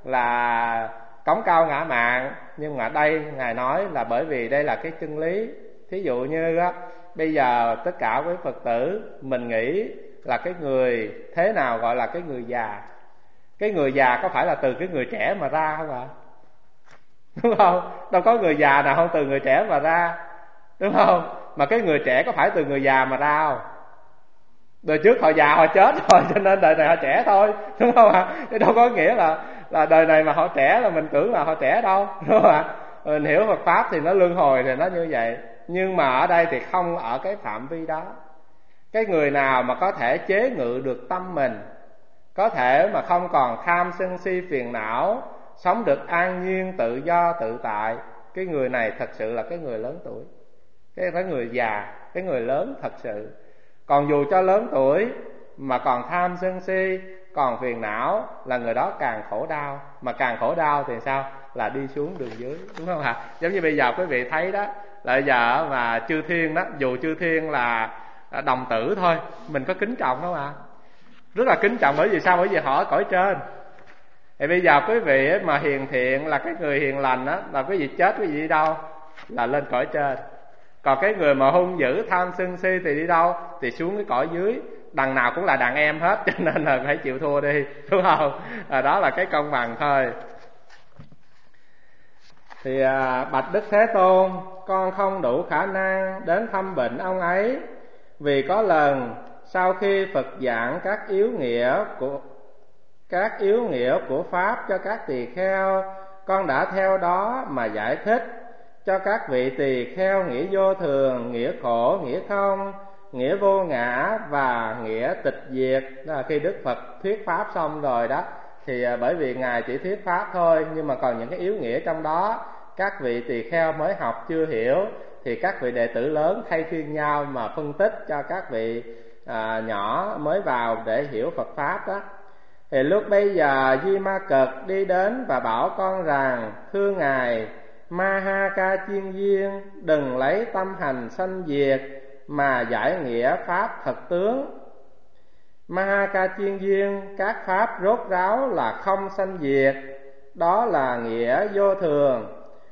là cống cao ngã mạn, nhưng mà đây Ngài nói là bởi vì đây là cái chân lý. Thí dụ như á, bây giờ tất cả quý Phật tử mình nghĩ là cái người thế nào gọi là cái người già? Cái người già có phải là từ cái người trẻ mà ra không ạ? Đúng không? Đâu có người già nào không từ người trẻ mà ra, đúng không? Mà cái người trẻ có phải từ người già mà ra không? Đời trước họ già họ chết rồi, cho nên đời này họ trẻ thôi, đúng không ạ? Chứ đâu có nghĩa là đời này mà họ trẻ là mình tưởng là họ trẻ đâu, đúng không ạ? Mình hiểu Phật pháp thì nó luân hồi thì nó như vậy. Nhưng mà ở đây thì không ở cái phạm vi đó. Cái người nào mà có thể chế ngự được tâm mình, có thể mà không còn tham sân si phiền não, sống được an nhiên tự do tự tại, cái người này thật sự là cái người lớn tuổi. Cái người già, cái người lớn thật sự. Còn dù cho lớn tuổi mà còn tham sân si, còn phiền não, là người đó càng khổ đau. Mà càng khổ đau thì sao? Là đi xuống đường dưới, đúng không ạ? Giống như bây giờ quý vị thấy đó, là bây giờ mà chư thiên đó, dù chư thiên là đồng tử thôi, mình có kính trọng không ạ? Rất là kính trọng. Bởi vì sao? Bởi vì họ ở cõi trên. Thì bây giờ quý vị mà hiền thiện, là cái người hiền lành á, là quý vị chết quý vị đi đâu? Là lên cõi trên. Còn cái người mà hung dữ tham sân si thì đi đâu? Thì xuống cái cõi dưới. Đằng nào cũng là đàn em hết, cho nên là phải chịu thua đi, đúng không? Đó là cái công bằng thôi. Thì bạch Đức Thế Tôn, con không đủ khả năng đến thăm bệnh ông ấy. Vì có lần sau khi Phật giảng các yếu nghĩa của pháp cho các tỳ kheo, con đã theo đó mà giải thích cho các vị tỳ kheo nghĩa vô thường, nghĩa khổ, nghĩa không, nghĩa vô ngã và nghĩa tịch diệt. Đó là khi Đức Phật thuyết pháp xong rồi đó, thì bởi vì Ngài chỉ thuyết pháp thôi, nhưng mà còn những cái yếu nghĩa trong đó các vị tỳ kheo mới học chưa hiểu, thì các vị đệ tử lớn thay phiên nhau mà phân tích cho các vị nhỏ mới vào để hiểu Phật pháp đó. Thì lúc bây giờ Di Ma Cật đi đến và bảo con rằng: thưa Ngài Ma Ha Ca Chiên Viên, đừng lấy tâm hành sanh diệt mà giải nghĩa pháp thật tướng. Ma Ha Ca Chiên Viên, các pháp rốt ráo là không sanh diệt, đó là nghĩa vô thường.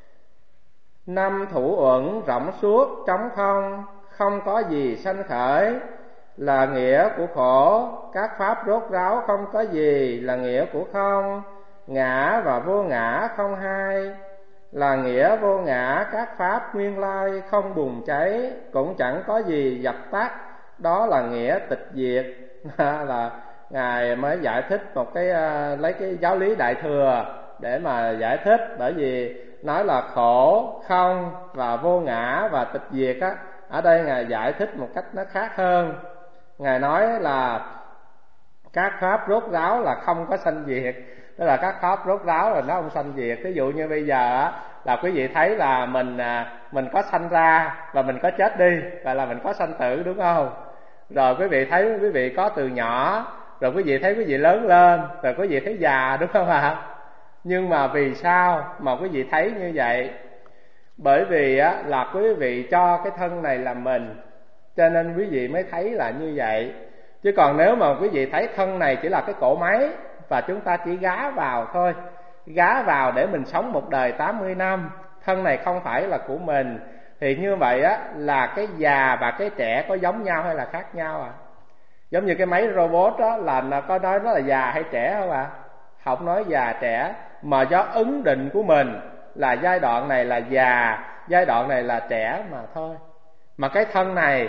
Năm thủ uẩn rỗng suốt trống không, không có gì sanh khởi, là nghĩa của khổ. Các pháp rốt ráo không có gì, là nghĩa của không. Ngã và vô ngã không hai, là nghĩa vô ngã. Các pháp nguyên lai không bùng cháy, cũng chẳng có gì dập tắt, đó là nghĩa tịch diệt. Là Ngài mới giải thích một cái lấy cái giáo lý Đại Thừa để mà giải thích. Bởi vì nói là khổ, không và vô ngã và tịch diệt á, ở đây Ngài giải thích một cách nó khác hơn. Ngài nói là các pháp rốt ráo là không có sanh diệt, tức là các pháp rốt ráo là nó không sanh diệt. Ví dụ như bây giờ á, là quý vị thấy là mình có sanh ra và mình có chết đi, gọi là mình có sanh tử, đúng không? Rồi quý vị thấy quý vị có từ nhỏ, rồi quý vị thấy quý vị lớn lên, rồi quý vị thấy già, đúng không ạ? Nhưng mà vì sao mà quý vị thấy như vậy? Bởi vì á, là quý vị cho cái thân này là mình, cho nên quý vị mới thấy là như vậy. Chứ còn nếu mà quý vị thấy thân này chỉ là cái cỗ máy và chúng ta chỉ gá vào thôi, gá vào để mình sống một đời 80 năm, thân này không phải là của mình, thì như vậy á, là cái già và cái trẻ có giống nhau hay là khác nhau à? Giống như cái máy robot đó là nó có nói nó là già hay trẻ không ạ? Không nói già trẻ, mà do ứng định của mình là giai đoạn này là già, giai đoạn này là trẻ mà thôi. Mà cái thân này,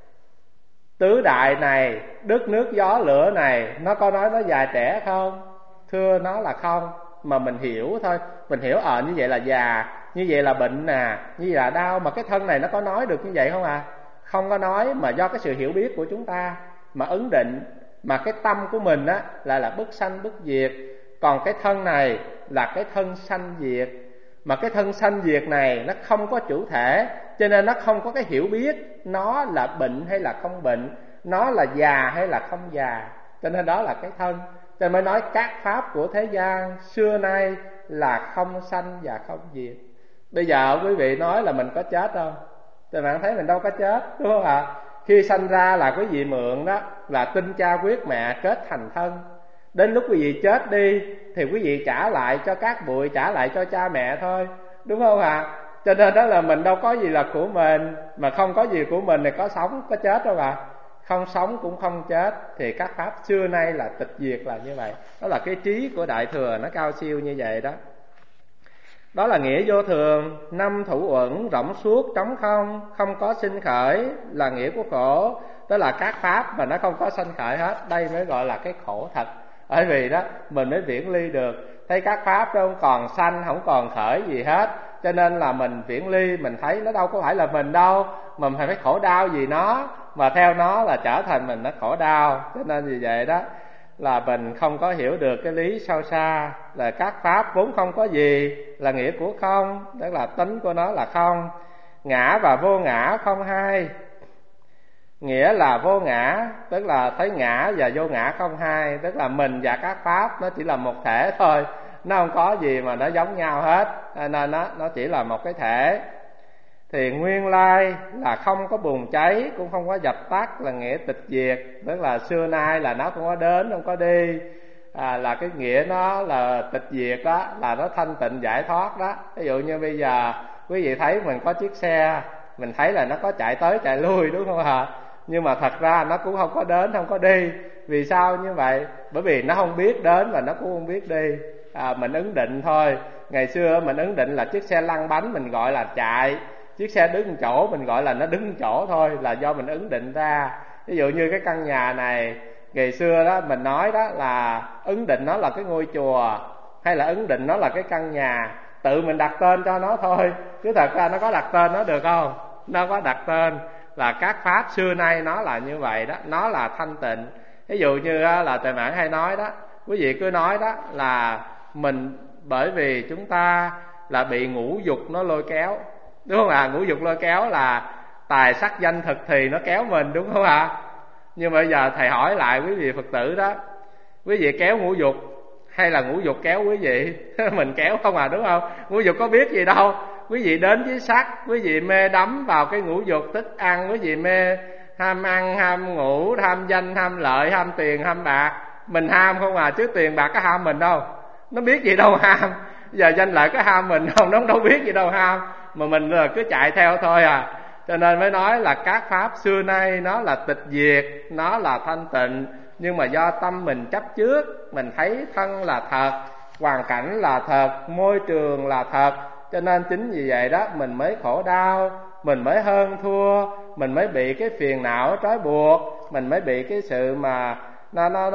tứ đại này, đất nước gió lửa này, nó có nói nó già trẻ không? Thưa nó là không, mà mình hiểu thôi. Mình hiểu như vậy là già, như vậy là bệnh nè, như vậy là đau. Mà cái thân này nó có nói được như vậy không à? Không có nói, mà do cái sự hiểu biết của chúng ta mà ứng định. Mà cái tâm của mình á là bất sanh bất diệt. Còn cái thân này là cái thân sanh diệt. Mà cái thân sanh diệt này nó không có chủ thể, cho nên nó không có cái hiểu biết nó là bệnh hay là không bệnh, nó là già hay là không già. Cho nên đó là cái thân. Cho nên mới nói các pháp của thế gian xưa nay là không sanh và không diệt. Bây giờ quý vị nói là mình có chết không? Thì bạn thấy mình đâu có chết, đúng không ạ? Khi sanh ra là quý vị mượn đó, là tinh cha huyết mẹ kết thành thân. Đến lúc quý vị chết đi thì quý vị trả lại cho các bụi, trả lại cho cha mẹ thôi, đúng không ạ? Cho nên đó là mình đâu có gì là của mình. Mà không có gì của mình thì có sống, có chết đâu ạ? Không sống cũng không chết. Thì các pháp xưa nay là tịch diệt là như vậy. Đó là cái trí của Đại Thừa nó cao siêu như vậy đó. Đó là nghĩa vô thường. Năm thủ uẩn rỗng suốt trống không, không có sinh khởi là nghĩa của khổ. Đó là các pháp mà nó không có sanh khởi hết. Đây mới gọi là cái khổ thật. Bởi vì đó mình mới viễn ly được. Thấy các pháp đó không còn sanh, không còn khởi gì hết, cho nên là mình viễn ly. Mình thấy nó đâu có phải là mình đâu, mà mình phải khổ đau vì nó, mà theo nó là trở thành mình nó khổ đau. Cho nên vì vậy đó là mình không có hiểu được cái lý sâu xa là các pháp vốn không có gì là nghĩa của không, tức là tính của nó là không. Ngã và vô ngã không hai. Nghĩa là vô ngã, tức là thấy ngã và vô ngã không hai. Tức là mình và các pháp nó chỉ là một thể thôi, nó không có gì mà nó giống nhau hết, nên nó chỉ là một cái thể. Thì nguyên lai là không có bùng cháy, cũng không có dập tắt là nghĩa tịch diệt. Tức là xưa nay là nó không có đến, không có đi, là cái nghĩa nó là tịch diệt đó, là nó thanh tịnh giải thoát đó. Ví dụ như bây giờ quý vị thấy mình có chiếc xe, mình thấy là nó có chạy tới chạy lui, đúng không ạ? Nhưng mà thật ra nó cũng không có đến, không có đi. Vì sao như vậy? Bởi vì nó không biết đến và nó cũng không biết đi. Mình ứng định thôi. Ngày xưa mình ứng định là chiếc xe lăn bánh mình gọi là chạy, chiếc xe đứng chỗ mình gọi là nó đứng chỗ thôi, là do mình ứng định ra. Ví dụ như cái căn nhà này, ngày xưa đó mình nói đó là ứng định nó là cái ngôi chùa, hay là ứng định nó là cái căn nhà, tự mình đặt tên cho nó thôi. Chứ thật ra nó có đặt tên nó được không? Nó có đặt tên. Là các pháp xưa nay nó là như vậy đó, nó là thanh tịnh. Ví dụ như là Tề Mãn hay nói đó, quý vị cứ nói đó là mình, bởi vì chúng ta là bị ngũ dục nó lôi kéo, đúng không ạ? Ngũ dục lôi kéo là tài sắc danh thực thì nó kéo mình, đúng không ạ? Nhưng mà bây giờ thầy hỏi lại quý vị Phật tử đó, quý vị kéo ngũ dục hay là ngũ dục kéo quý vị? Mình kéo không à, đúng không? Ngũ dục có biết gì đâu. Quý vị đến với sắc, quý vị mê đắm vào cái ngũ dục thích ăn, quý vị mê ham ăn, ham ngủ, ham danh, ham lợi, ham tiền, ham bạc. Mình ham không à, chứ tiền bạc có ham mình đâu. Nó biết gì đâu ham. Giờ danh lợi có ham mình không, nó đâu biết gì đâu ham. Mà mình cứ chạy theo thôi à. Cho nên mới nói là các pháp xưa nay nó là tịch diệt, nó là thanh tịnh. Nhưng mà do tâm mình chấp trước, mình thấy thân là thật, hoàn cảnh là thật, môi trường là thật, cho nên chính vì vậy đó mình mới khổ đau, mình mới hơn thua, mình mới bị cái phiền não trói buộc, mình mới bị cái sự mà nó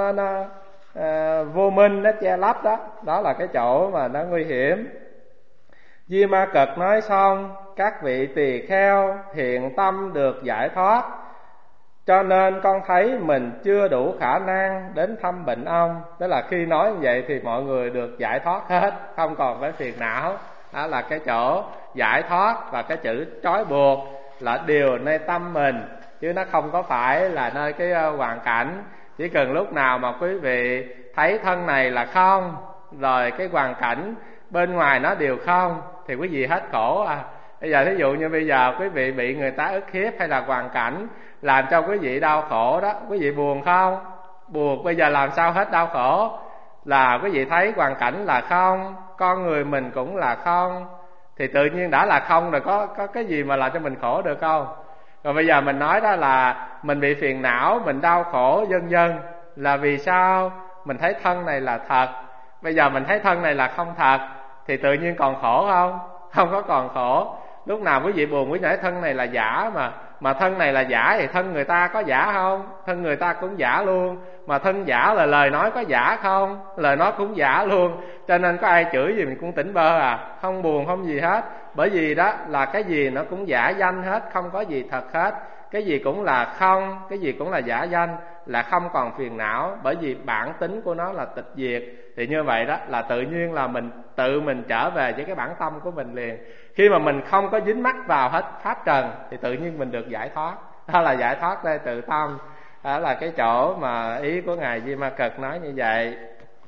vô minh nó che lấp đó. Đó là cái chỗ mà nó nguy hiểm. Di Ma Cật nói xong, các vị tỳ kheo hiện tâm được giải thoát, cho nên con thấy mình chưa đủ khả năng đến thăm bệnh ông. Tức là khi nói như vậy thì mọi người được giải thoát hết, không còn phải phiền não. Đó là cái chỗ giải thoát, và cái chữ trói buộc là điều nơi tâm mình, chứ nó không có phải là nơi cái hoàn cảnh. Chỉ cần lúc nào mà quý vị thấy thân này là không, rồi cái hoàn cảnh bên ngoài nó đều không, thì quý vị hết khổ à. Bây giờ thí dụ như bây giờ quý vị bị người ta ức hiếp, hay là hoàn cảnh làm cho quý vị đau khổ đó, quý vị buồn không? Buồn. Bây giờ làm sao hết đau khổ? Là quý vị thấy hoàn cảnh là không, con người mình cũng là không, thì tự nhiên đã là không rồi, có cái gì mà làm cho mình khổ được không? Còn bây giờ mình nói đó là mình bị phiền não, mình đau khổ vân vân, là vì sao? Mình thấy thân này là thật. Bây giờ mình thấy thân này là không thật thì tự nhiên còn khổ không? Không có còn khổ. Lúc nào quý vị buồn quý vị nói thân này là giả mà thân này là giả thì thân người ta có giả không? Thân người ta cũng giả luôn. Mà thân giả là lời nói có giả không? Lời nói cũng giả luôn. Cho nên có ai chửi gì mình cũng tỉnh bơ à, không buồn không gì hết. Bởi vì đó là cái gì nó cũng giả danh hết, không có gì thật hết. Cái gì cũng là không, cái gì cũng là giả danh, là không còn phiền não. Bởi vì bản tính của nó là tịch diệt. Thì như vậy đó là tự nhiên là mình tự mình trở về với cái bản tâm của mình liền. Khi mà mình không có dính mắc vào hết pháp trần thì tự nhiên mình được giải thoát. Đó là giải thoát đây tự tâm. Đó là cái chỗ mà ý của Ngài Di Ma Cật nói như vậy.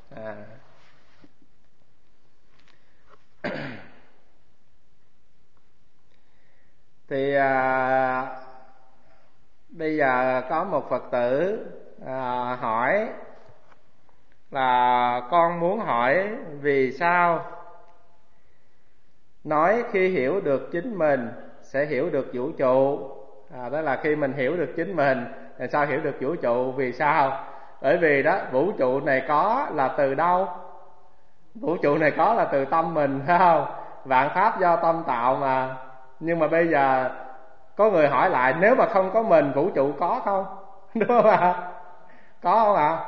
Thì bây giờ có một Phật tử hỏi là con muốn hỏi vì sao nói khi hiểu được chính mình sẽ hiểu được vũ trụ. Đó là khi mình hiểu được chính mình thì sao hiểu được vũ trụ? Vì sao? Bởi vì đó vũ trụ này có là từ đâu? Vũ trụ này có là từ tâm mình, phải không? Vạn pháp do tâm tạo mà. Nhưng mà bây giờ có người hỏi lại, nếu mà không có mình vũ trụ có không? Đúng không ạ? Có không ạ?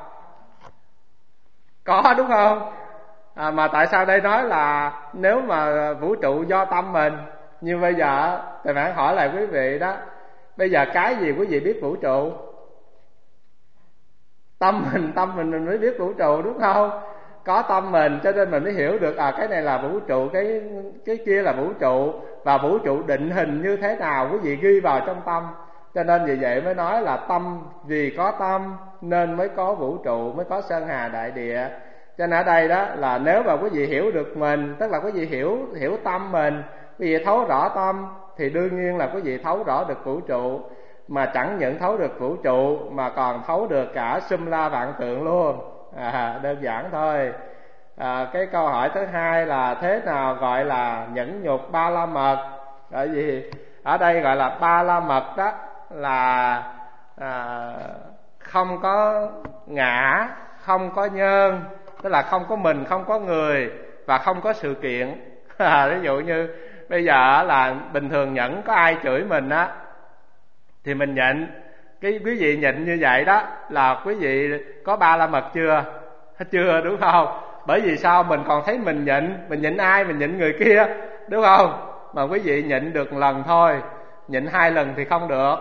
Có, đúng không? Mà tại sao đây nói là nếu mà vũ trụ do tâm mình? Như bây giờ thì bạn hỏi lại quý vị đó, bây giờ cái gì quý vị biết vũ trụ? Tâm mình mới biết vũ trụ, đúng không? Có tâm mình cho nên mình mới hiểu được cái này là vũ trụ, cái kia là vũ trụ. Và vũ trụ định hình như thế nào quý vị ghi vào trong tâm. Cho nên vì vậy mới nói là tâm, vì có tâm nên mới có vũ trụ, mới có sơn hà đại địa. Cho nên ở đây đó là nếu mà quý vị hiểu được mình, tức là quý vị hiểu tâm mình, quý vị thấu rõ tâm, thì đương nhiên là quý vị thấu rõ được vũ trụ. Mà chẳng những thấu được vũ trụ mà còn thấu được cả sum la vạn tượng luôn. Đơn giản thôi. Cái câu hỏi thứ hai là thế nào gọi là nhẫn nhục ba la mật? Bởi vì ở đây gọi là ba la mật đó là không có ngã, không có nhân, tức là không có mình, không có người và không có sự kiện. Ví dụ như bây giờ là bình thường nhẫn có ai chửi mình á thì mình nhịn. Cái quý vị nhịn như vậy đó là quý vị có ba la mật chưa? Chưa, đúng không? Bởi vì sao? Mình còn thấy mình nhịn ai? Mình nhịn người kia, đúng không? Mà quý vị nhịn được lần thôi, nhịn 2 lần thì không được.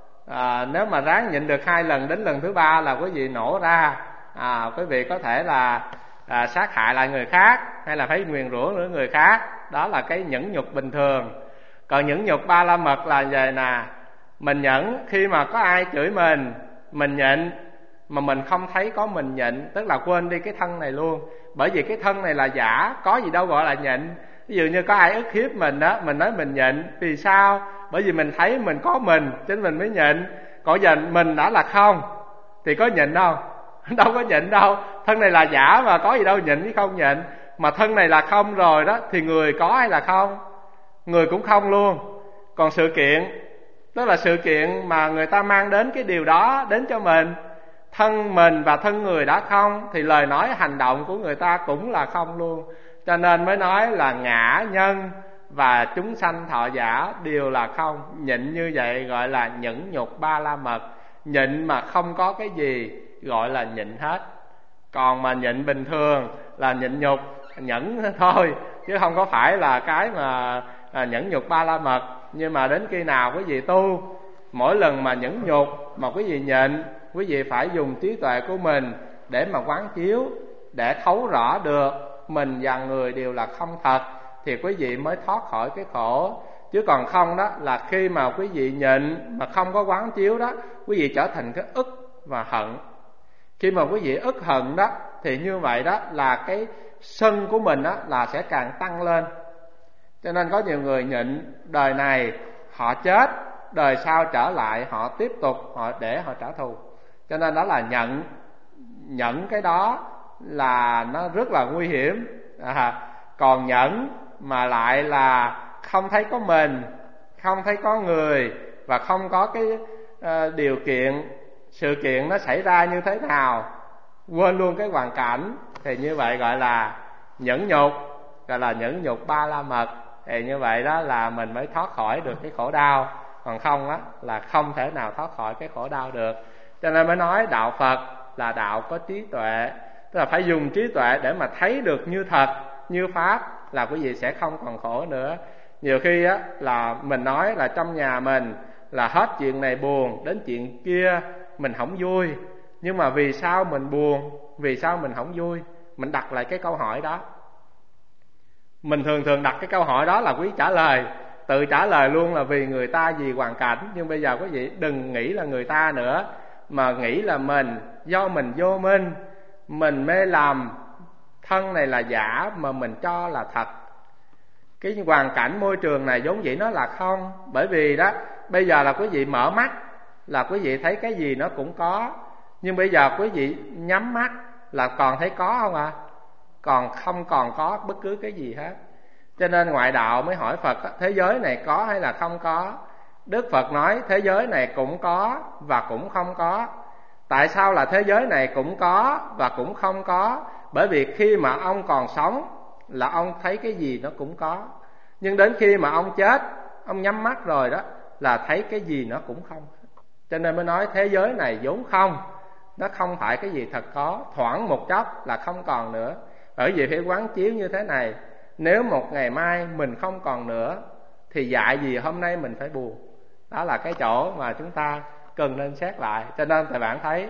Nếu mà ráng nhịn được 2 lần, đến lần thứ 3 là quý vị nổ ra. Quý vị có thể là sát hại lại người khác, hay là phải nguyền rủa nữa người khác. Đó là cái nhẫn nhục bình thường. Còn nhẫn nhục ba la mật là vậy nè, mình nhẫn khi mà có ai chửi mình nhịn mà mình không thấy có mình nhịn, tức là quên đi cái thân này luôn. Bởi vì cái thân này là giả, có gì đâu gọi là nhịn. Ví dụ như có ai ức hiếp mình đó, mình nói mình nhịn. Vì sao? Bởi vì mình thấy mình có mình cho nên mình mới nhịn. Còn giờ mình đã là không thì có nhịn đâu? Đâu có nhịn đâu. Thân này là giả mà có gì đâu nhịn với không nhịn. Mà thân này là không rồi đó thì người có hay là không? Người cũng không luôn. Còn sự kiện, tức là sự kiện mà người ta mang đến cái điều đó đến cho mình, thân mình và thân người đã không thì lời nói hành động của người ta cũng là không luôn. Cho nên mới nói là ngã nhân và chúng sanh thọ giả đều là không. Nhịn như vậy gọi là nhẫn nhục ba la mật. Nhịn mà không có cái gì gọi là nhịn hết. Còn mà nhịn bình thường là nhịn nhục, nhẫn thôi, chứ không có phải là cái mà nhẫn nhục ba la mật. Nhưng mà đến khi nào quý vị tu, mỗi lần mà nhẫn nhục mà quý vị nhịn, quý vị phải dùng trí tuệ của mình để mà quán chiếu, để thấu rõ được mình và người đều là không thật, thì quý vị mới thoát khỏi cái khổ. Chứ còn không đó là khi mà quý vị nhịn mà không có quán chiếu đó, quý vị trở thành cái ức và hận. Khi mà quý vị ức hận đó thì như vậy đó là cái sân của mình đó là sẽ càng tăng lên. Cho nên có nhiều người nhịn đời này họ chết, đời sau trở lại họ tiếp tục để họ trả thù. Cho nên đó là nhẫn cái đó là nó rất là nguy hiểm. Còn nhẫn mà lại là không thấy có mình, không thấy có người và không có cái điều kiện, sự kiện nó xảy ra như thế nào, quên luôn cái hoàn cảnh, thì như vậy gọi là nhẫn nhục, gọi là nhẫn nhục ba la mật. Thì như vậy đó là mình mới thoát khỏi được cái khổ đau, còn không á là không thể nào thoát khỏi cái khổ đau được. Cho nên mới nói đạo Phật là đạo có trí tuệ, tức là phải dùng trí tuệ để mà thấy được như thật, như pháp, là quý vị sẽ không còn khổ nữa. Nhiều khi á là mình nói là trong nhà mình là hết chuyện này buồn đến chuyện kia mình không vui, nhưng mà vì sao mình buồn, vì sao mình không vui? Mình đặt lại cái câu hỏi đó. Mình thường đặt cái câu hỏi đó là quý trả lời, tự trả lời luôn là vì người ta, vì hoàn cảnh. Nhưng bây giờ quý vị đừng nghĩ là người ta nữa, mà nghĩ là mình, do mình vô minh, mình mê lầm thân này là giả mà mình cho là thật. Cái hoàn cảnh môi trường này vốn dĩ nó là không. Bởi vì đó bây giờ là quý vị mở mắt là quý vị thấy cái gì nó cũng có, nhưng bây giờ quý vị nhắm mắt là còn thấy có không ạ? Còn không còn có bất cứ cái gì hết. Cho nên ngoại đạo mới hỏi Phật thế giới này có hay là không có. Đức Phật nói thế giới này cũng có và cũng không có. Tại sao là thế giới này cũng có và cũng không có? Bởi vì khi mà ông còn sống là ông thấy cái gì nó cũng có, nhưng đến khi mà ông chết, ông nhắm mắt rồi đó là thấy cái gì nó cũng không. Cho nên mới nói thế giới này vốn không, nó không phải cái gì thật có, thoảng một chốc là không còn nữa. Bởi vì phải quán chiếu như thế này, nếu một ngày mai mình không còn nữa thì dạy gì hôm nay mình phải buồn. Đó là cái chỗ mà chúng ta cần nên xét lại. Cho nên thầy bạn thấy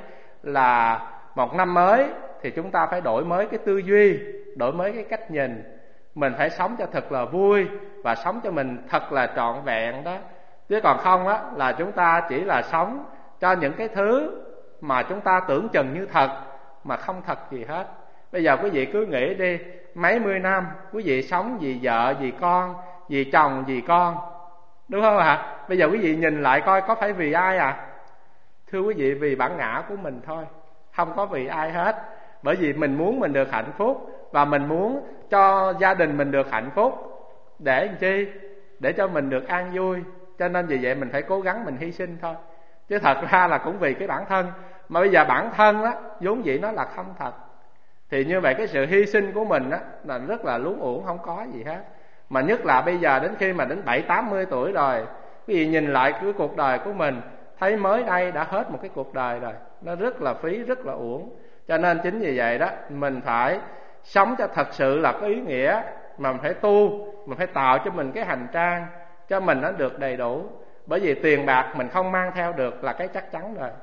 là một năm mới thì chúng ta phải đổi mới cái tư duy, đổi mới cái cách nhìn. Mình phải sống cho thật là vui và sống cho mình thật là trọn vẹn đó. Chứ còn không á là chúng ta chỉ là sống cho những cái thứ mà chúng ta tưởng chừng như thật mà không thật gì hết. Bây giờ quý vị cứ nghĩ đi, mấy mươi năm quý vị sống vì vợ, vì con, vì chồng, vì con, đúng không ạ? Bây giờ quý vị nhìn lại coi có phải vì ai à? Thưa quý vị, vì bản ngã của mình thôi, không có vì ai hết. Bởi vì mình muốn mình được hạnh phúc, và mình muốn cho gia đình mình được hạnh phúc. Để làm chi? Để cho mình được an vui. Cho nên vì vậy mình phải cố gắng mình hy sinh thôi. Chứ thật ra là cũng vì cái bản thân. Mà bây giờ bản thân á vốn dĩ nó là không thật, thì như vậy cái sự hy sinh của mình á là rất là luống uổng, không có gì hết. Mà nhất là bây giờ đến khi mà đến 70-80 tuổi rồi, quý vị nhìn lại cái cuộc đời của mình, thấy mới đây đã hết một cái cuộc đời rồi. Nó rất là phí, rất là uổng. Cho nên chính vì vậy đó, mình phải sống cho thật sự là có ý nghĩa, mà mình phải tu, mình phải tạo cho mình cái hành trang cho mình nó được đầy đủ. Bởi vì tiền bạc mình không mang theo được là cái chắc chắn rồi.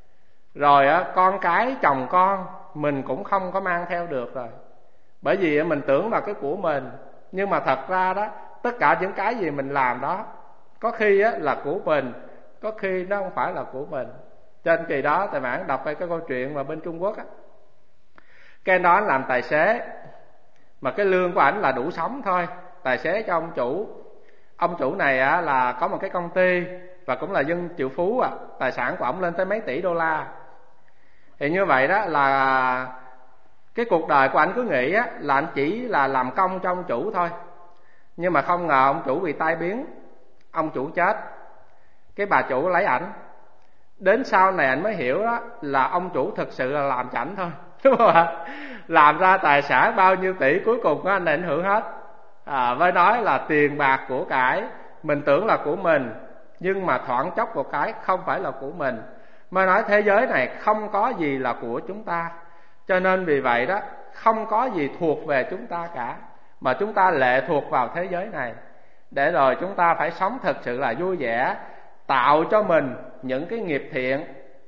Rồi á, con cái chồng con mình cũng không có mang theo được rồi. Bởi vì mình tưởng là cái của mình, nhưng mà thật ra đó, tất cả những cái gì mình làm đó có khi á là của mình, có khi nó không phải là của mình. Trên kỳ đó thầy Mãn đọc cái câu chuyện mà bên Trung Quốc á, cái đó làm tài xế, mà cái lương của ảnh là đủ sống thôi, tài xế cho ông chủ. Ông chủ này á là có một cái công ty và cũng là dân triệu phú à, tài sản của ông lên tới mấy tỷ đô la. Thì như vậy đó là cái cuộc đời của anh cứ nghĩ á là anh chỉ là làm công cho ông chủ thôi. Nhưng mà không ngờ ông chủ bị tai biến, ông chủ chết, cái bà chủ lấy ảnh. Đến sau này anh mới hiểu đó là ông chủ thực sự là làm cho ảnh thôi, đúng không ạ? Làm ra tài sản bao nhiêu tỷ cuối cùng anh ảnh hưởng hết. Với nói là tiền bạc của cải mình tưởng là của mình, nhưng mà thoảng chốc một cái không phải là của mình. Mới nói thế giới này không có gì là của chúng ta. Cho nên vì vậy đó, không có gì thuộc về chúng ta cả, mà chúng ta lệ thuộc vào thế giới này. Để rồi chúng ta phải sống thật sự là vui vẻ, tạo cho mình những cái nghiệp thiện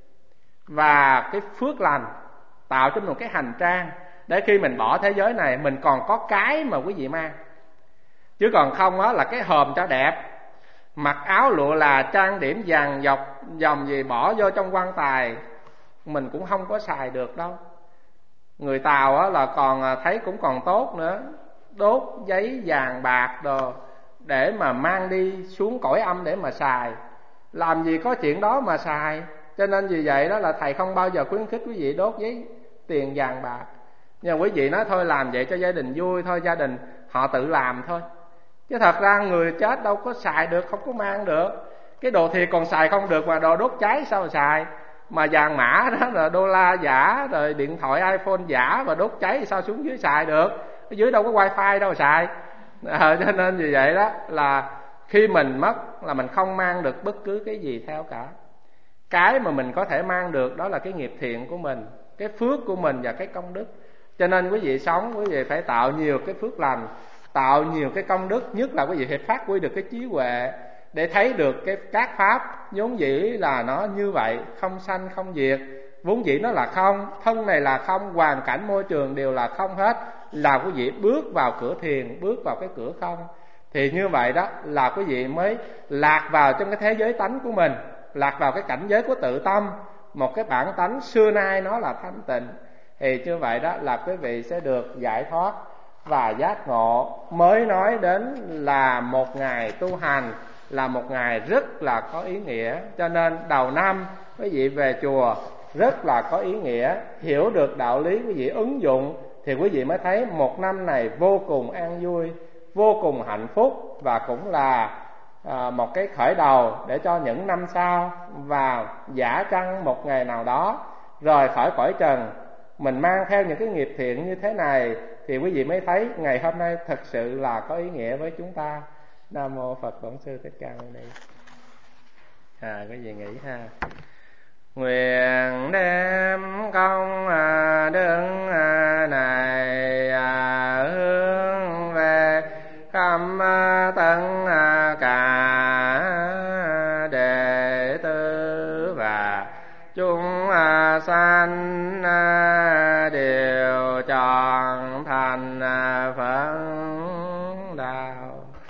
và cái phước lành, tạo cho mình một cái hành trang, để khi mình bỏ thế giới này mình còn có cái mà quý vị mang. Chứ còn không á là cái hòm cho đẹp, mặc áo lụa là trang điểm vàng dọc dòng gì bỏ vô trong quan tài, mình cũng không có xài được đâu. Người Tàu á là còn thấy cũng còn tốt nữa, đốt giấy vàng bạc đồ để mà mang đi xuống cõi âm để mà xài. Làm gì có chuyện đó mà xài. Cho nên vì vậy đó là thầy không bao giờ khuyến khích quý vị đốt giấy tiền vàng bạc. Nhưng quý vị nói thôi làm vậy cho gia đình vui thôi, gia đình họ tự làm thôi. Chứ thật ra người chết đâu có xài được, không có mang được. Cái đồ thiệt còn xài không được mà đồ đốt cháy sao mà xài. Mà vàng mã đó là đô la giả, rồi điện thoại iPhone giả và đốt cháy thì sao xuống dưới xài được. Ở dưới đâu có wifi đâu mà xài. Cho nên vì vậy đó là khi mình mất là mình không mang được bất cứ cái gì theo cả. Cái mà mình có thể mang được đó là cái nghiệp thiện của mình, cái phước của mình và cái công đức. Cho nên quý vị sống, quý vị phải tạo nhiều cái phước lành, tạo nhiều cái công đức. Nhất là quý vị phải phát huy được cái trí huệ để thấy được cái các pháp vốn dĩ là nó như vậy, không sanh không diệt, vốn dĩ nó là không, thân này là không, hoàn cảnh môi trường đều là không hết. Là quý vị bước vào cửa thiền, bước vào cái cửa không, thì như vậy đó là quý vị mới lạc vào trong cái thế giới tánh của mình, lạc vào cái cảnh giới của tự tâm, một cái bản tánh xưa nay nó là thanh tịnh. Thì như vậy đó là quý vị sẽ được giải thoát và giác ngộ. Mới nói đến là một ngày tu hành là một ngày rất là có ý nghĩa. Cho nên đầu năm quý vị về chùa rất là có ý nghĩa. Hiểu được đạo lý quý vị ứng dụng thì quý vị mới thấy một năm này vô cùng an vui, vô cùng hạnh phúc, và cũng là một cái khởi đầu để cho những năm sau vào giả chăng một ngày nào đó rời khỏi cõi trần, mình mang theo những cái nghiệp thiện như thế này thì quý vị mới thấy ngày hôm nay thật sự là có ý nghĩa với chúng ta. Nam mô Phật Bổn Sư Thích Ca Mâu Ni. Quý vị nghĩ ha. Nguyện đem công đức này hướng về khắp tất cả đệ tử và chúng sanh đều trọn thành Phật đạo.